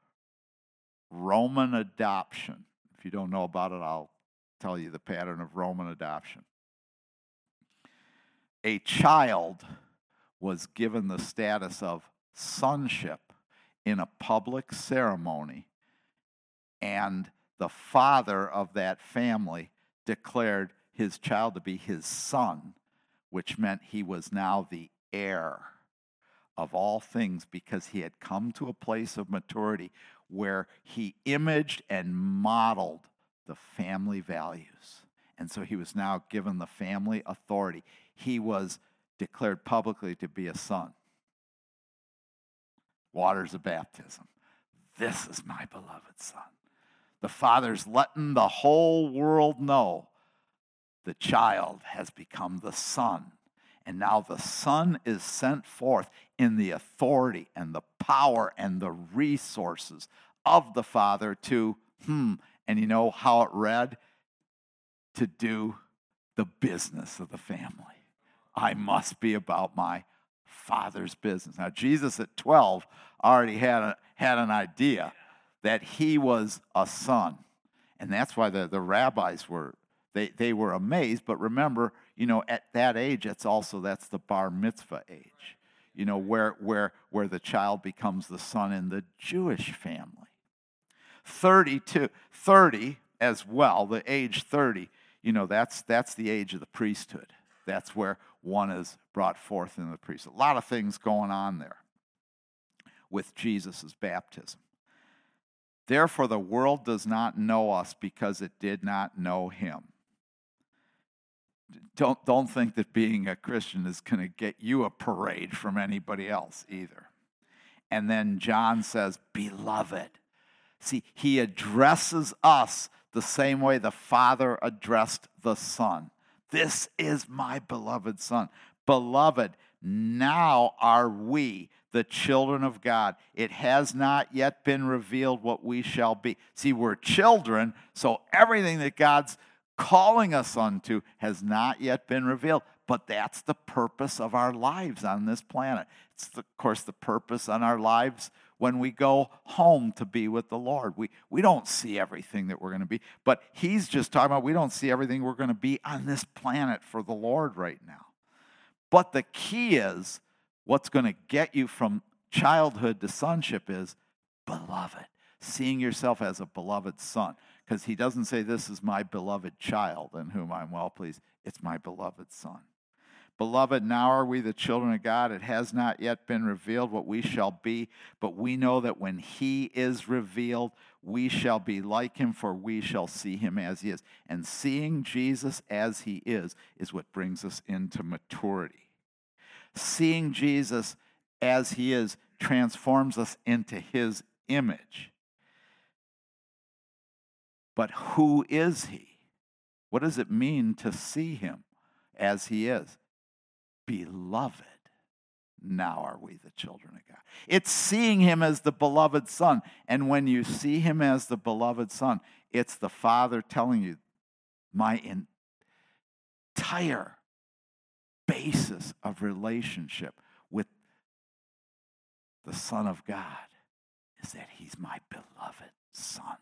Roman adoption. If you don't know about it, I'll tell you the pattern of Roman adoption. A child was given the status of sonship in a public ceremony, and the father of that family declared his child to be his son, which meant he was now the heir of all things, because he had come to a place of maturity where he imaged and modeled the family values. And so he was now given the family authority. He was declared publicly to be a son. Waters of baptism. This is my beloved son. The Father's letting the whole world know the child has become the son. And now the son is sent forth in the authority and the power and the resources of the Father to, and you know how it read? To do the business of the family. I must be about my Father's business. Now, Jesus at 12 already had an idea that he was a son. And that's why the rabbis were amazed. But remember, at that age, that's the bar mitzvah age. where the child becomes the son in the Jewish family. 30 as well, the age 30, that's the age of the priesthood. That's where one is brought forth in the priesthood. A lot of things going on there with Jesus' baptism. Therefore, the world does not know us because it did not know him. Don't think that being a Christian is going to get you a parade from anybody else either. And then John says, beloved. See, he addresses us the same way the Father addressed the Son. This is my beloved Son. Beloved, now are we the children of God. It has not yet been revealed what we shall be. See, we're children, so everything that God's calling us unto has not yet been revealed. But that's the purpose of our lives on this planet. It's, of course, the purpose on our lives when we go home to be with the Lord. We don't see everything that we're going to be, but he's just talking about we don't see everything we're going to be on this planet for the Lord right now. But the key is, what's going to get you from childhood to sonship is beloved, seeing yourself as a beloved son. Because he doesn't say, this is my beloved child in whom I'm well pleased. It's my beloved son. Beloved, now are we the children of God. It has not yet been revealed what we shall be, but we know that when he is revealed, we shall be like him, for we shall see him as he is. And seeing Jesus as he is what brings us into maturity. Seeing Jesus as he is transforms us into his image. But who is he? What does it mean to see him as he is? Beloved, now are we the children of God. It's seeing him as the beloved son. And when you see him as the beloved son, it's the Father telling you, my entire basis of relationship with the Son of God is that he's my beloved son.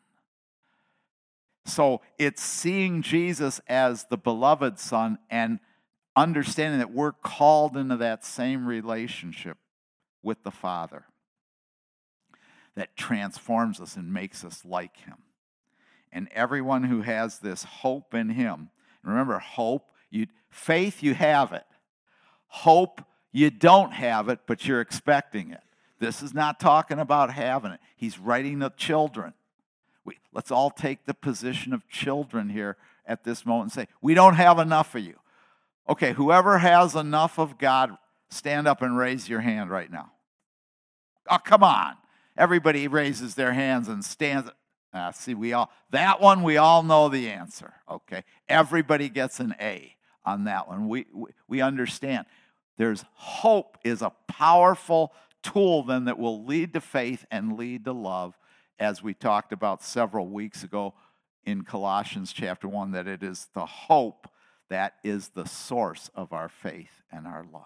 So it's seeing Jesus as the beloved son and understanding that we're called into that same relationship with the Father that transforms us and makes us like him. And everyone who has this hope in him, remember, hope, faith, you have it. Hope, you don't have it, but you're expecting it. This is not talking about having it. He's writing to children. Let's all take the position of children here at this moment and say, we don't have enough of you. Okay, whoever has enough of God, stand up and raise your hand right now. Oh, come on. Everybody raises their hands and stands. See, we all know the answer, okay? Everybody gets an A on that one. We understand. There's hope is a powerful tool then that will lead to faith and lead to love, as we talked about several weeks ago in Colossians chapter 1, that it is the hope that is the source of our faith and our love.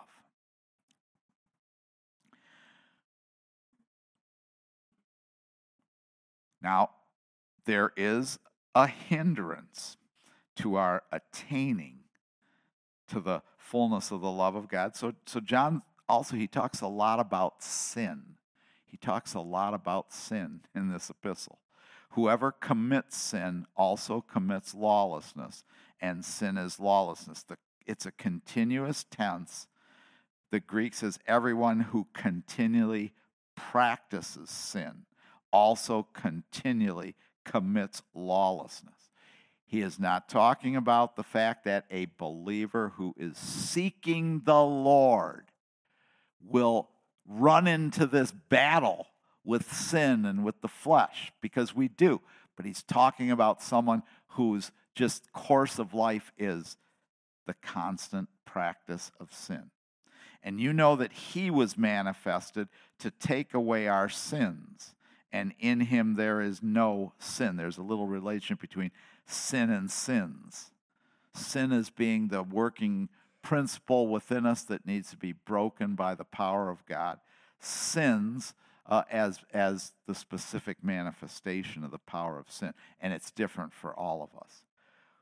Now, there is a hindrance to our attaining to the fullness of the love of God. So John also, he talks a lot about sin. He talks a lot about sin in this epistle. Whoever commits sin also commits lawlessness, and sin is lawlessness. It's a continuous tense. The Greek says everyone who continually practices sin also continually commits lawlessness. He is not talking about the fact that a believer who is seeking the Lord will run into this battle with sin and with the flesh, because we do. But he's talking about someone whose just course of life is the constant practice of sin. And you know that he was manifested to take away our sins, and in him there is no sin. There's a little relation between sin and sins. Sin is being the working principle within us that needs to be broken by the power of God. Sins as the specific manifestation of the power of sin. And it's different for all of us.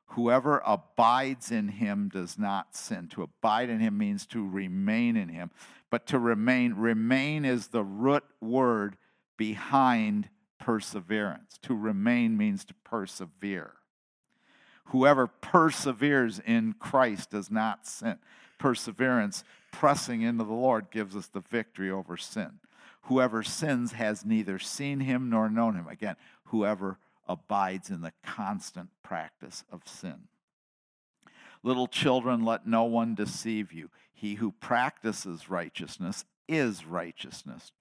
Whoever abides in him does not sin. To abide in him means to remain in him. But to remain is the root word behind perseverance. To remain means to persevere. Whoever perseveres in Christ does not sin. Perseverance, pressing into the Lord, gives us the victory over sin. Whoever sins has neither seen him nor known him. Again, whoever abides in the constant practice of sin. Little children, let no one deceive you. He who practices righteousness is righteous,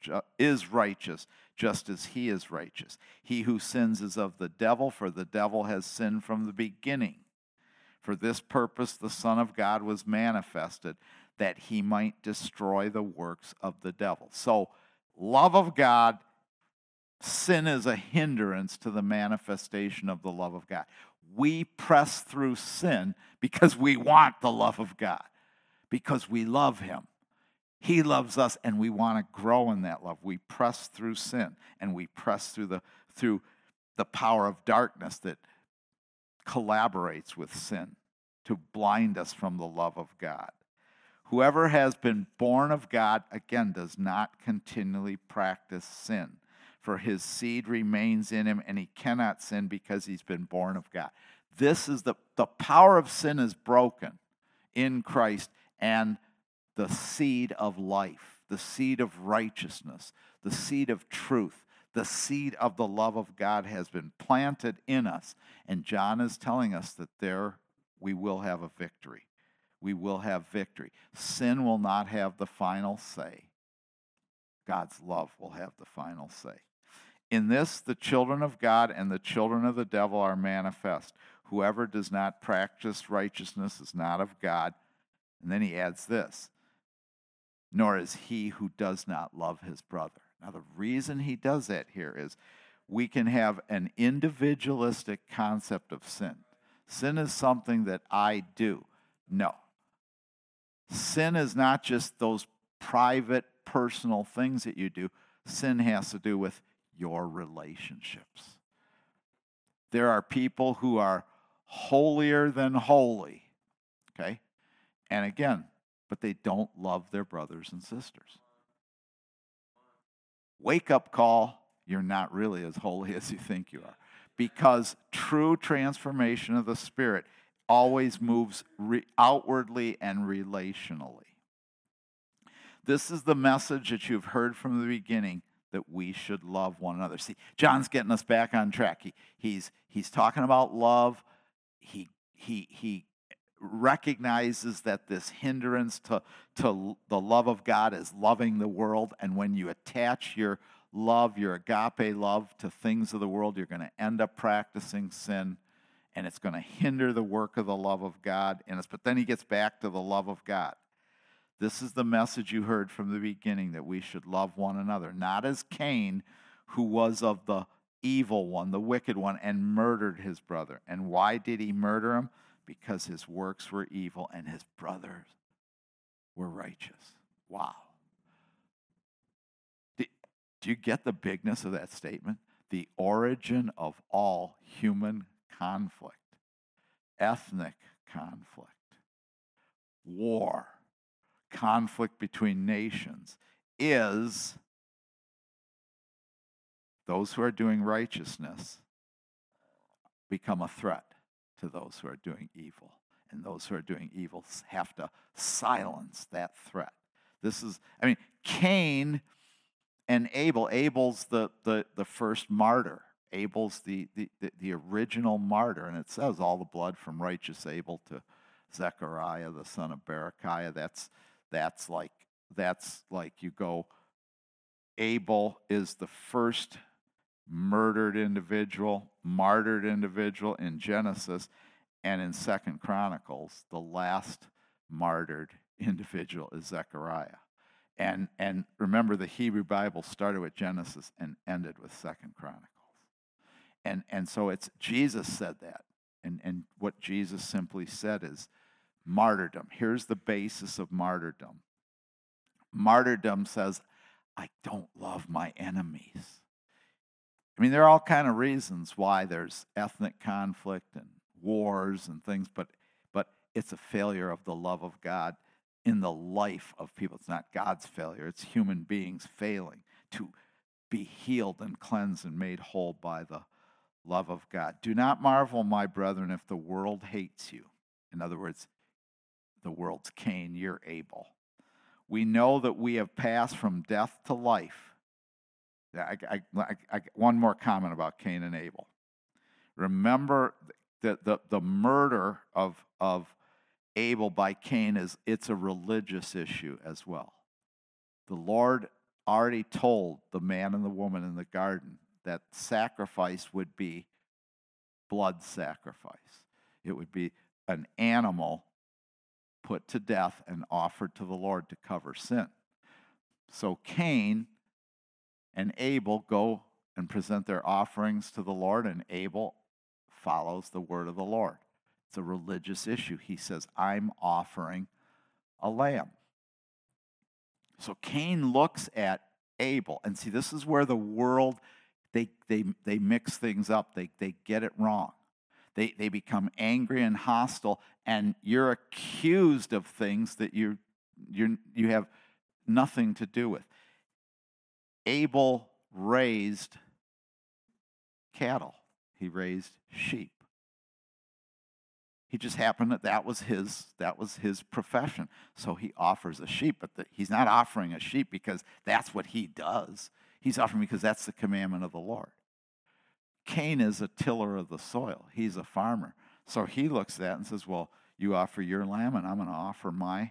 just as he is righteous. He who sins is of the devil, for the devil has sinned from the beginning. For this purpose the Son of God was manifested, that he might destroy the works of the devil. So, love of God, sin is a hindrance to the manifestation of the love of God. We press through sin because we want the love of God, because we love him. He loves us, and we want to grow in that love. We press through sin, and we press through the power of darkness that collaborates with sin to blind us from the love of God. Whoever has been born of God, again, does not continually practice sin, for his seed remains in him, and he cannot sin because he's been born of God. This is the power of sin is broken in Christ, and the seed of life, the seed of righteousness, the seed of truth, the seed of the love of God has been planted in us. And John is telling us that there we will have a victory. We will have victory. Sin will not have the final say. God's love will have the final say. In this, the children of God and the children of the devil are manifest. Whoever does not practice righteousness is not of God. And then he adds this, nor is he who does not love his brother. Now, the reason he does that here is we can have an individualistic concept of sin. Sin is something that I do. No. Sin is not just those private, personal things that you do. Sin has to do with your relationships. There are people who are holier than holy, okay? And again, but they don't love their brothers and sisters. Wake up call, you're not really as holy as you think you are. Because true transformation of the Spirit always moves outwardly and relationally. This is the message that you've heard from the beginning, that we should love one another. See, John's getting us back on track. He's talking about love. He recognizes that this hindrance to the love of God is loving the world, and when you attach your love, your agape love, to things of the world, you're going to end up practicing sin, and it's going to hinder the work of the love of God in us. But then he gets back to the love of God. This is the message you heard from the beginning, that we should love one another, not as Cain, who was of the evil one, the wicked one, and murdered his brother. And why did he murder him? Because his works were evil and his brothers were righteous. Wow. Do you get the bigness of that statement? The origin of all human conflict, ethnic conflict, war, conflict between nations, is those who are doing righteousness become a threat to those who are doing evil. And those who are doing evil have to silence that threat. Cain and Abel. Abel's the first martyr. Abel's the original martyr. And it says all the blood from righteous Abel to Zechariah, the son of Berechiah. That's like you go, Abel is the first murdered individual, martyred individual in Genesis, and in 2 Chronicles, the last martyred individual is Zechariah. And remember, the Hebrew Bible started with Genesis and ended with 2 Chronicles. And so it's Jesus said that. And what Jesus simply said is martyrdom. Here's the basis of martyrdom. Martyrdom says, I don't love my enemies. There are all kind of reasons why there's ethnic conflict and wars and things, but it's a failure of the love of God in the life of people. It's not God's failure. It's human beings failing to be healed and cleansed and made whole by the love of God. Do not marvel, my brethren, if the world hates you. In other words, the world's Cain, you're Abel. We know that we have passed from death to life. One more comment about Cain and Abel. Remember the murder of Abel by Cain it's a religious issue as well. The Lord already told the man and the woman in the garden that sacrifice would be blood sacrifice. It would be an animal put to death and offered to the Lord to cover sin. So Cain and Abel go and present their offerings to the Lord, and Abel follows the word of the Lord. It's a religious issue. He says, I'm offering a lamb. So Cain looks at Abel, and see, this is where the world, they mix things up. They get it wrong. They become angry and hostile, and you're accused of things that you have nothing to do with. Abel raised cattle. He raised sheep. He just happened that was his profession. So he offers a sheep, but he's not offering a sheep because that's what he does. He's offering because that's the commandment of the Lord. Cain is a tiller of the soil. He's a farmer. So he looks at that and says, well, you offer your lamb, and I'm going to offer my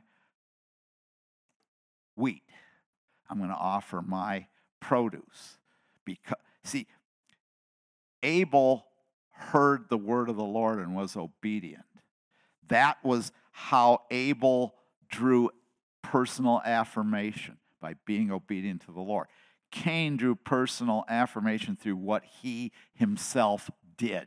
wheat. I'm going to offer my produce. Because, see, Abel heard the word of the Lord and was obedient. That was how Abel drew personal affirmation, by being obedient to the Lord. Cain drew personal affirmation through what he himself did.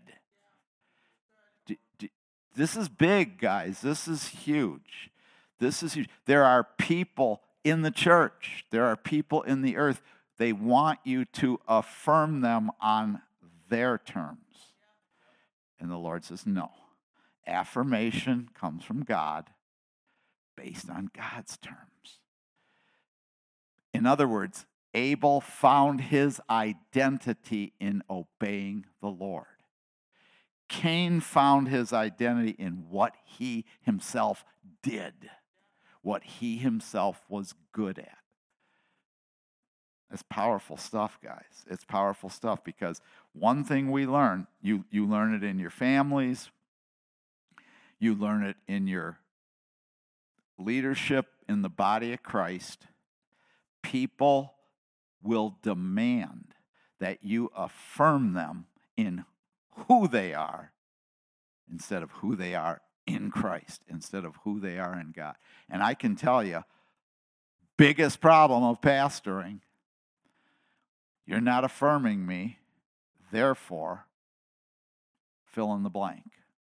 This is big, guys. This is huge. This is huge. There are people in the church. There are people in the earth. They want you to affirm them on their terms. And the Lord says, no. Affirmation comes from God based on God's terms. In other words, Abel found his identity in obeying the Lord. Cain found his identity in what he himself did, what he himself was good at. It's powerful stuff, guys. It's powerful stuff, because one thing we learn, you learn it in your families, you learn it in your leadership in the body of Christ. People will demand that you affirm them in who they are instead of who they are in Christ, instead of who they are in God. And I can tell you, biggest problem of pastoring, you're not affirming me, therefore, fill in the blank.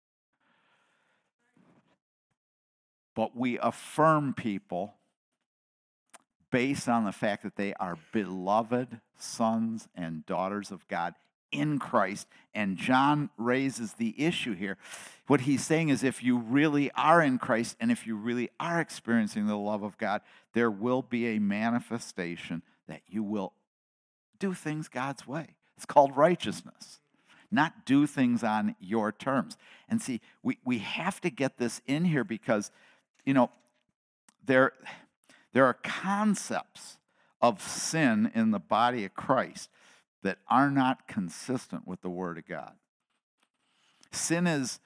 But we affirm people based on the fact that they are beloved sons and daughters of God in Christ. And John raises the issue here. What he's saying is, if you really are in Christ and if you really are experiencing the love of God, there will be a manifestation that you will do things God's way. It's called righteousness. Not do things on your terms. And see, we have to get this in here because, there are concepts of sin in the body of Christ that are not consistent with the Word of God. Sin is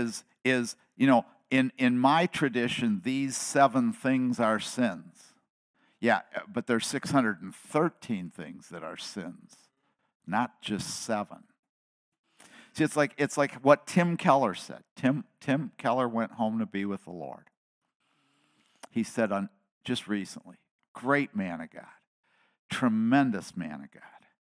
in my tradition, these 7 things are sins. Yeah, but there's 613 things that are sins, not just 7. See, it's like what Tim Keller said. Tim Keller went home to be with the Lord. He said just recently, great man of God, tremendous man of God.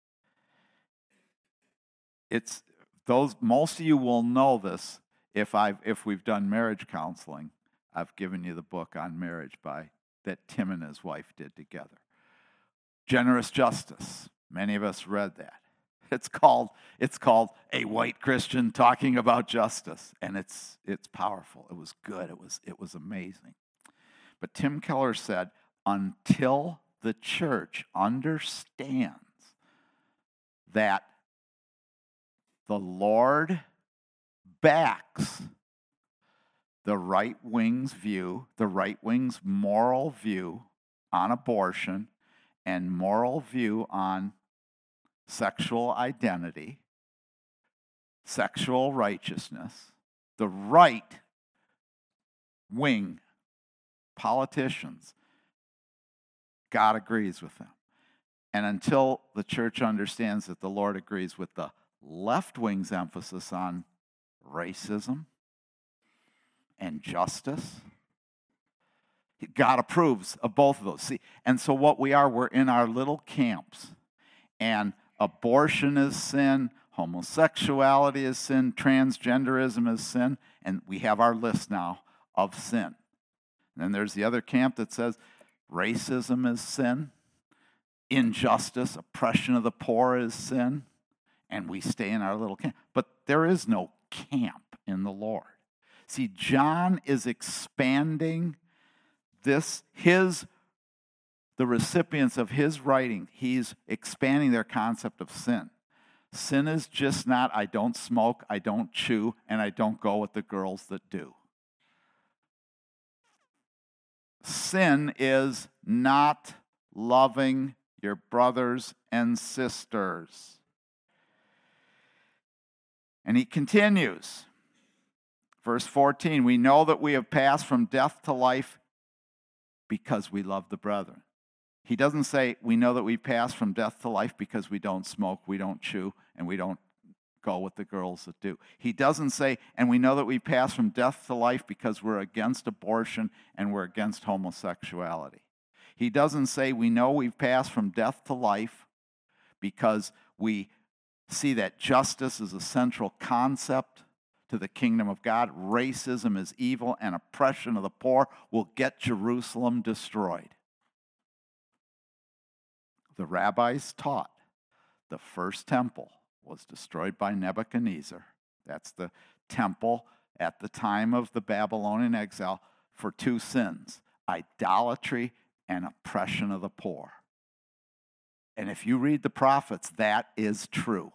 It's those. Most of you will know this if we've done marriage counseling. I've given you the book on marriage that Tim and his wife did together. Generous Justice. Many of us read that. It's called A White Christian Talking About Justice, and it's powerful. It was good. It was amazing. But Tim Keller said, until the church understands that the Lord backs the right wing's view, the right wing's moral view on abortion and moral view on sexual identity, sexual righteousness, the right wing politicians, God agrees with them. And until the church understands that the Lord agrees with the left wing's emphasis on racism and justice, God approves of both of those. See, and so what we're in our little camps, and abortion is sin, homosexuality is sin, transgenderism is sin, and we have our list now of sin. And then there's the other camp that says racism is sin, injustice, oppression of the poor is sin, and we stay in our little camp. But there is no camp in the Lord. See, John is expanding the recipients of his writing, he's expanding their concept of sin. Sin is just not, I don't smoke, I don't chew, and I don't go with the girls that do. Sin is not loving your brothers and sisters. And he continues, verse 14, we know that we have passed from death to life because we love the brethren. He doesn't say we know that we pass from death to life because we don't smoke, we don't chew, and we don't go with the girls that do. He doesn't say, and we know that we pass from death to life because we're against abortion and we're against homosexuality. He doesn't say we know we've passed from death to life because we see that justice is a central concept to the kingdom of God. Racism is evil and oppression of the poor will get Jerusalem destroyed. The rabbis taught the first temple was destroyed by Nebuchadnezzar. That's the temple at the time of the Babylonian exile for two sins, idolatry and oppression of the poor. And if you read the prophets, that is true.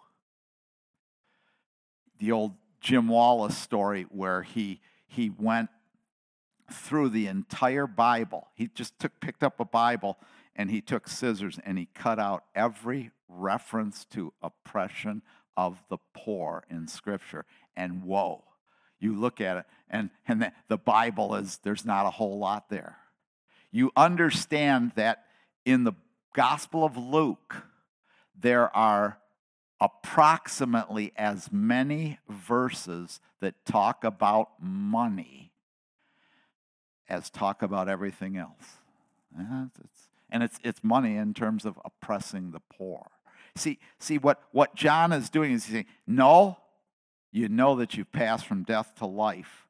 The old Jim Wallace story where he went through the entire Bible. He just picked up a Bible and he took scissors and he cut out every reference to oppression of the poor in Scripture. And whoa, you look at it and the Bible there's not a whole lot there. You understand that in the Gospel of Luke, there are approximately as many verses that talk about money as talk about everything else. It's money in terms of oppressing the poor. See what John is doing is he's saying, no, you know that you've passed from death to life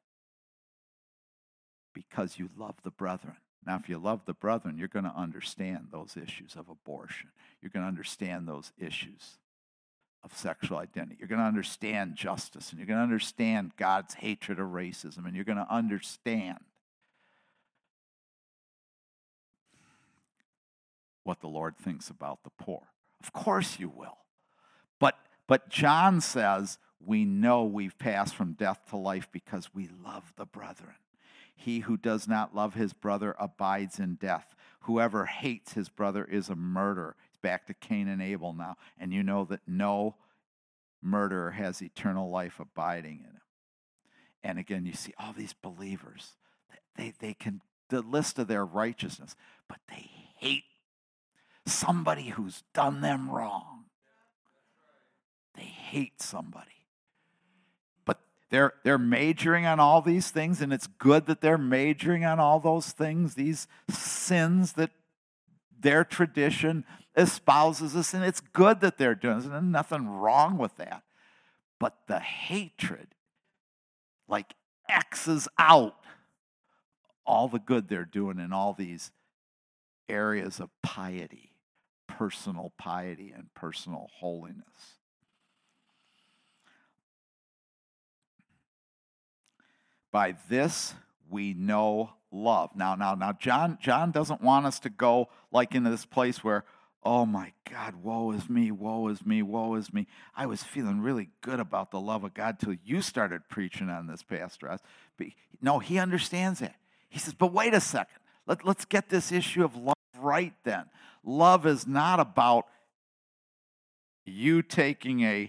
because you love the brethren. Now, if you love the brethren, you're going to understand those issues of abortion. You're going to understand those issues of sexual identity. You're going to understand justice, and you're going to understand God's hatred of racism, and you're going to understand what the Lord thinks about the poor. Of course you will. But John says, we know we've passed from death to life because we love the brethren. He who does not love his brother abides in death. Whoever hates his brother is a murderer. It's back to Cain and Abel now. And you know that no murderer has eternal life abiding in him. And again, you see all these believers. They can, the list of their righteousness, but they hate somebody who's done them wrong. They hate somebody. But they're majoring on all these things, and it's good that they're majoring on all those things, these sins that their tradition espouses us, and it's good that they're doing this, and there's nothing wrong with that. But the hatred, like, X's out all the good they're doing in all these areas of piety, personal piety and personal holiness. By this we know love. Now, John doesn't want us to go like into this place where, oh my God, woe is me, woe is me, woe is me. I was feeling really good about the love of God till you started preaching on this, Pastor Oz. But no, he understands it. He says, but wait a second. Let's get this issue of love right then. Love is not about you taking a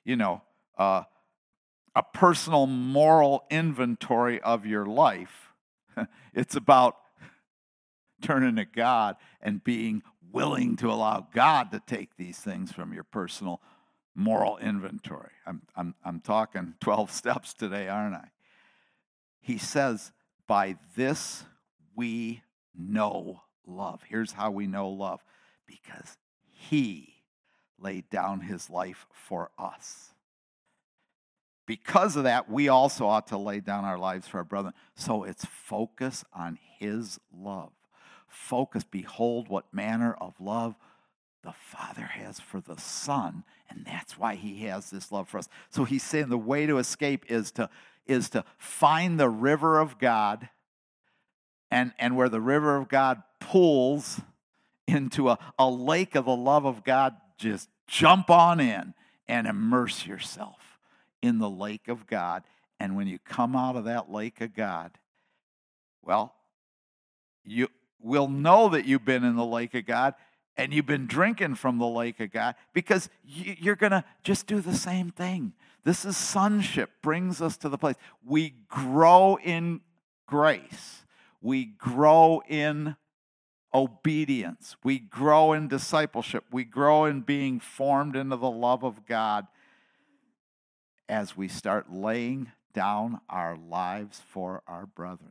personal moral inventory of your life. It's about turning to God and being willing to allow God to take these things from your personal moral inventory. I'm talking 12 steps today, aren't I? He says, by this we know love. Here's how we know love. Because he laid down his life for us. Because of that, we also ought to lay down our lives for our brethren. So it's focus on his love. Focus, behold what manner of love the Father has for the Son, and that's why he has this love for us. So he's saying the way to escape is to find the river of God, and where the river of God pools into a lake of the love of God, just jump on in and immerse yourself in the lake of God. And when you come out of that lake of God, well, you will know that you've been in the lake of God and you've been drinking from the lake of God, because you're going to just do the same thing. This is sonship, brings us to the place. We grow in grace. We grow in obedience. We grow in discipleship. We grow in being formed into the love of God as we start laying down our lives for our brethren.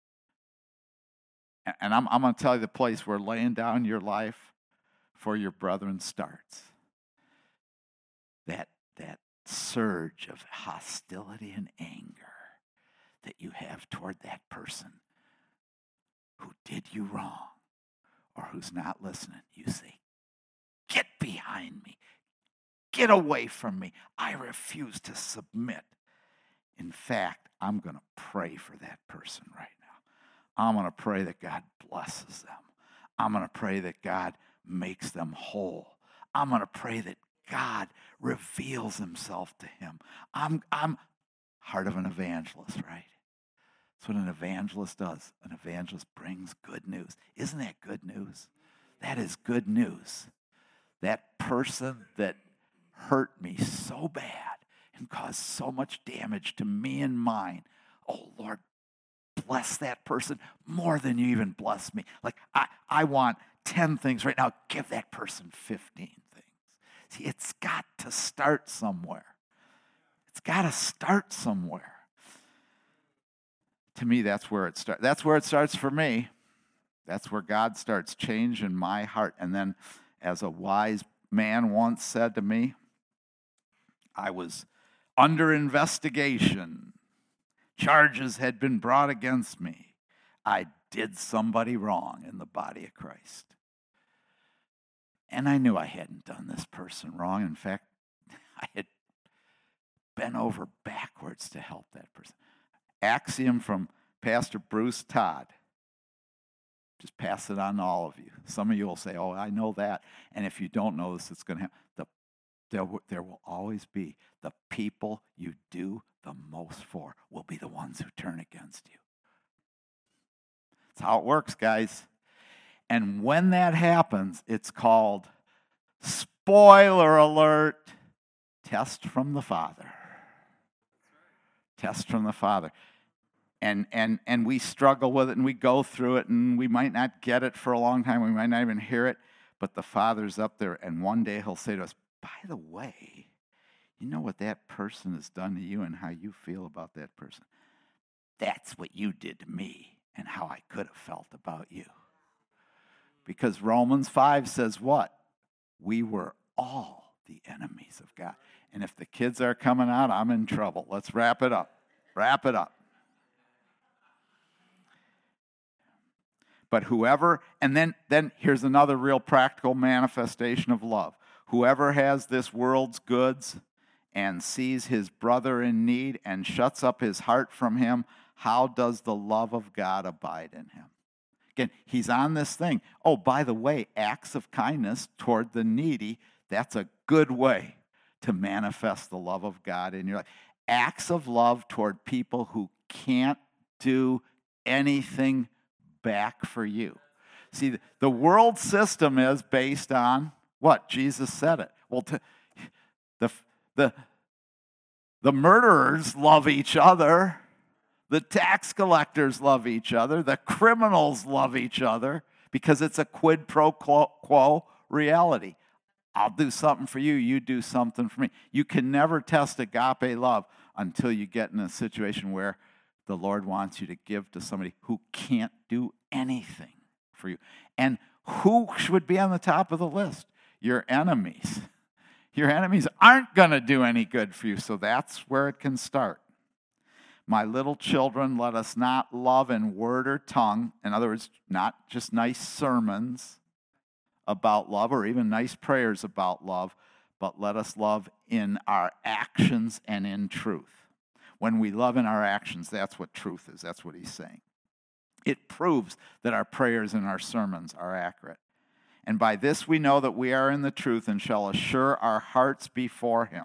And I'm going to tell you the place where laying down your life for your brethren starts. That surge of hostility and anger that you have toward that person who did you wrong or who's not listening. You say, get behind me. Get away from me. I refuse to submit. In fact, I'm going to pray for that person right now. I'm going to pray that God blesses them. I'm going to pray that God makes them whole. I'm going to pray that God reveals himself to him. I'm heart of an evangelist, right? That's what an evangelist does. An evangelist brings good news. Isn't that good news? That is good news. That person that hurt me so bad and caused so much damage to me and mine. Oh, Lord, bless that person more than you even bless me. Like, I want 10 things right now. Give that person 15 things. See, it's got to start somewhere. It's got to start somewhere. To me, that's where it starts. That's where it starts for me. That's where God starts changing my heart. And then, as a wise man once said to me, I was under investigation. Charges had been brought against me. I did somebody wrong in the body of Christ. And I knew I hadn't done this person wrong. In fact, I had bent over backwards to help that person. Axiom from Pastor Bruce Todd. Just pass it on to all of you. Some of you will say, oh, I know that. And if you don't know this, it's going to happen. There will always be the people you do the most for will be the ones who turn against you. That's how it works, guys. And when that happens, it's called, spoiler alert, test from the Father. Test from the Father. And we struggle with it, and we go through it, and we might not get it for a long time. We might not even hear it, but the Father's up there, and one day he'll say to us, by the way, you know what that person has done to you and how you feel about that person? That's what you did to me and how I could have felt about you. Because Romans 5 says what? We were all the enemies of God. And if the kids are coming out, I'm in trouble. Let's wrap it up. Wrap it up. But whoever, and then here's another real practical manifestation of love. Whoever has this world's goods and sees his brother in need and shuts up his heart from him, how does the love of God abide in him? Again, he's on this thing. Oh, by the way, acts of kindness toward the needy, that's a good way to manifest the love of God in your life. Acts of love toward people who can't do anything back for you. See, the world system is based on what? Jesus said it. Well, the murderers love each other. The tax collectors love each other. The criminals love each other because it's a quid pro quo reality. I'll do something for you, you do something for me. You can never test agape love until you get in a situation where the Lord wants you to give to somebody who can't do anything for you. And who should be on the top of the list? Your enemies. Your enemies aren't going to do any good for you, so that's where it can start. My little children, let us not love in word or tongue. In other words, not just nice sermons about love or even nice prayers about love, but let us love in our actions and in truth. When we love in our actions, that's what truth is. That's what he's saying. It proves that our prayers and our sermons are accurate. And by this we know that we are in the truth and shall assure our hearts before him.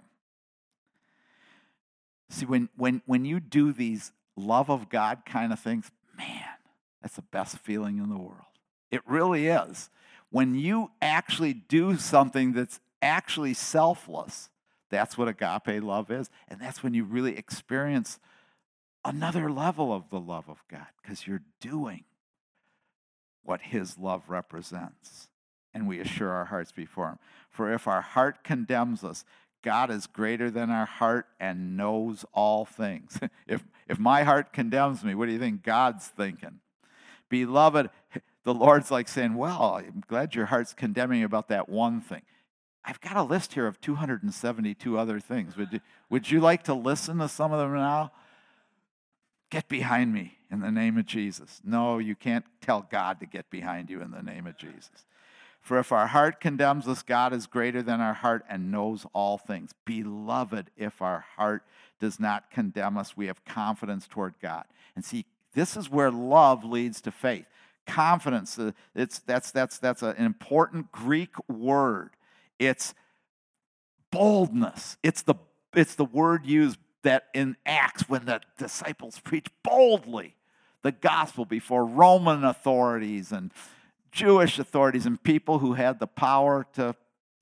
See, when you do these love of God kind of things, man, that's the best feeling in the world. It really is. When you actually do something that's actually selfless, that's what agape love is. And that's when you really experience another level of the love of God, because you're doing what his love represents. And we assure our hearts before him. For if our heart condemns us, God is greater than our heart and knows all things. If my heart condemns me, what do you think God's thinking? Beloved, the Lord's like saying, well, I'm glad your heart's condemning you about that one thing. I've got a list here of 272 other things. Would you like to listen to some of them now? Get behind me in the name of Jesus. No, you can't tell God to get behind you in the name of Jesus. For if our heart condemns us, God is greater than our heart and knows all things. Beloved, if our heart does not condemn us, we have confidence toward God. And see, this is where love leads to faith. Confidence, that's an important Greek word. It's boldness. It's the word used that in Acts when the disciples preach boldly the gospel before Roman authorities and Jewish authorities and people who had the power to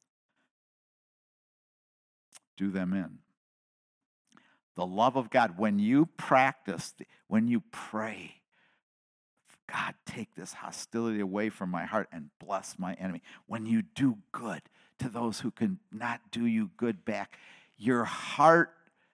do them in. The love of God, when you practice, when you pray, God, take this hostility away from my heart and bless my enemy. When you do good to those who can not do you good back, your heart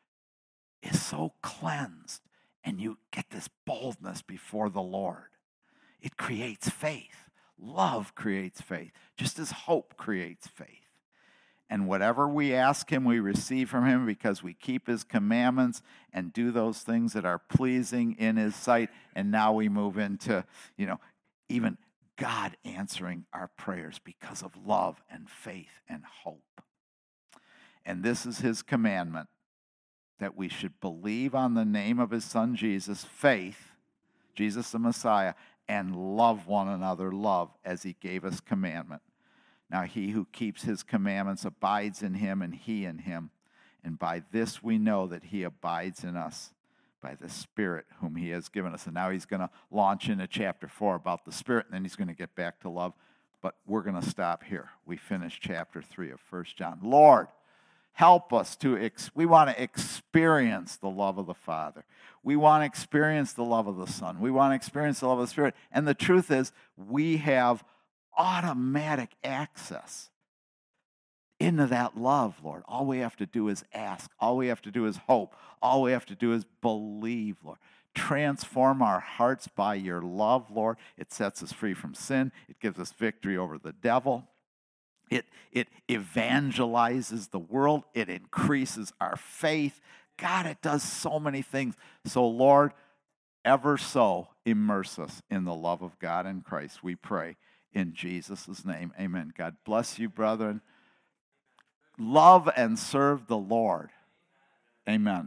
is so cleansed and you get this boldness before the Lord. It creates faith. Love creates faith, just as hope creates faith. And whatever we ask him, we receive from him because we keep his commandments and do those things that are pleasing in his sight. And now we move into, even God answering our prayers because of love and faith and hope. And this is his commandment, that we should believe on the name of his son Jesus, faith, Jesus the Messiah, and love one another, love as he gave us commandment. Now he who keeps his commandments abides in him and he in him. And by this we know that he abides in us, by the Spirit whom he has given us. And now he's going to launch into chapter 4 about the Spirit, and then he's going to get back to love. But we're going to stop here. We finished chapter 3 of 1 John. Lord, help us we want to experience the love of the Father. We want to experience the love of the Son. We want to experience the love of the Spirit. And the truth is, we have automatic access into that love, Lord. All we have to do is ask. All we have to do is hope. All we have to do is believe, Lord. Transform our hearts by your love, Lord. It sets us free from sin. It gives us victory over the devil. It evangelizes the world. It increases our faith. God, it does so many things. So, Lord, ever so immerse us in the love of God in Christ, we pray in Jesus' name. Amen. God bless you, brethren. Love and serve the Lord. Amen.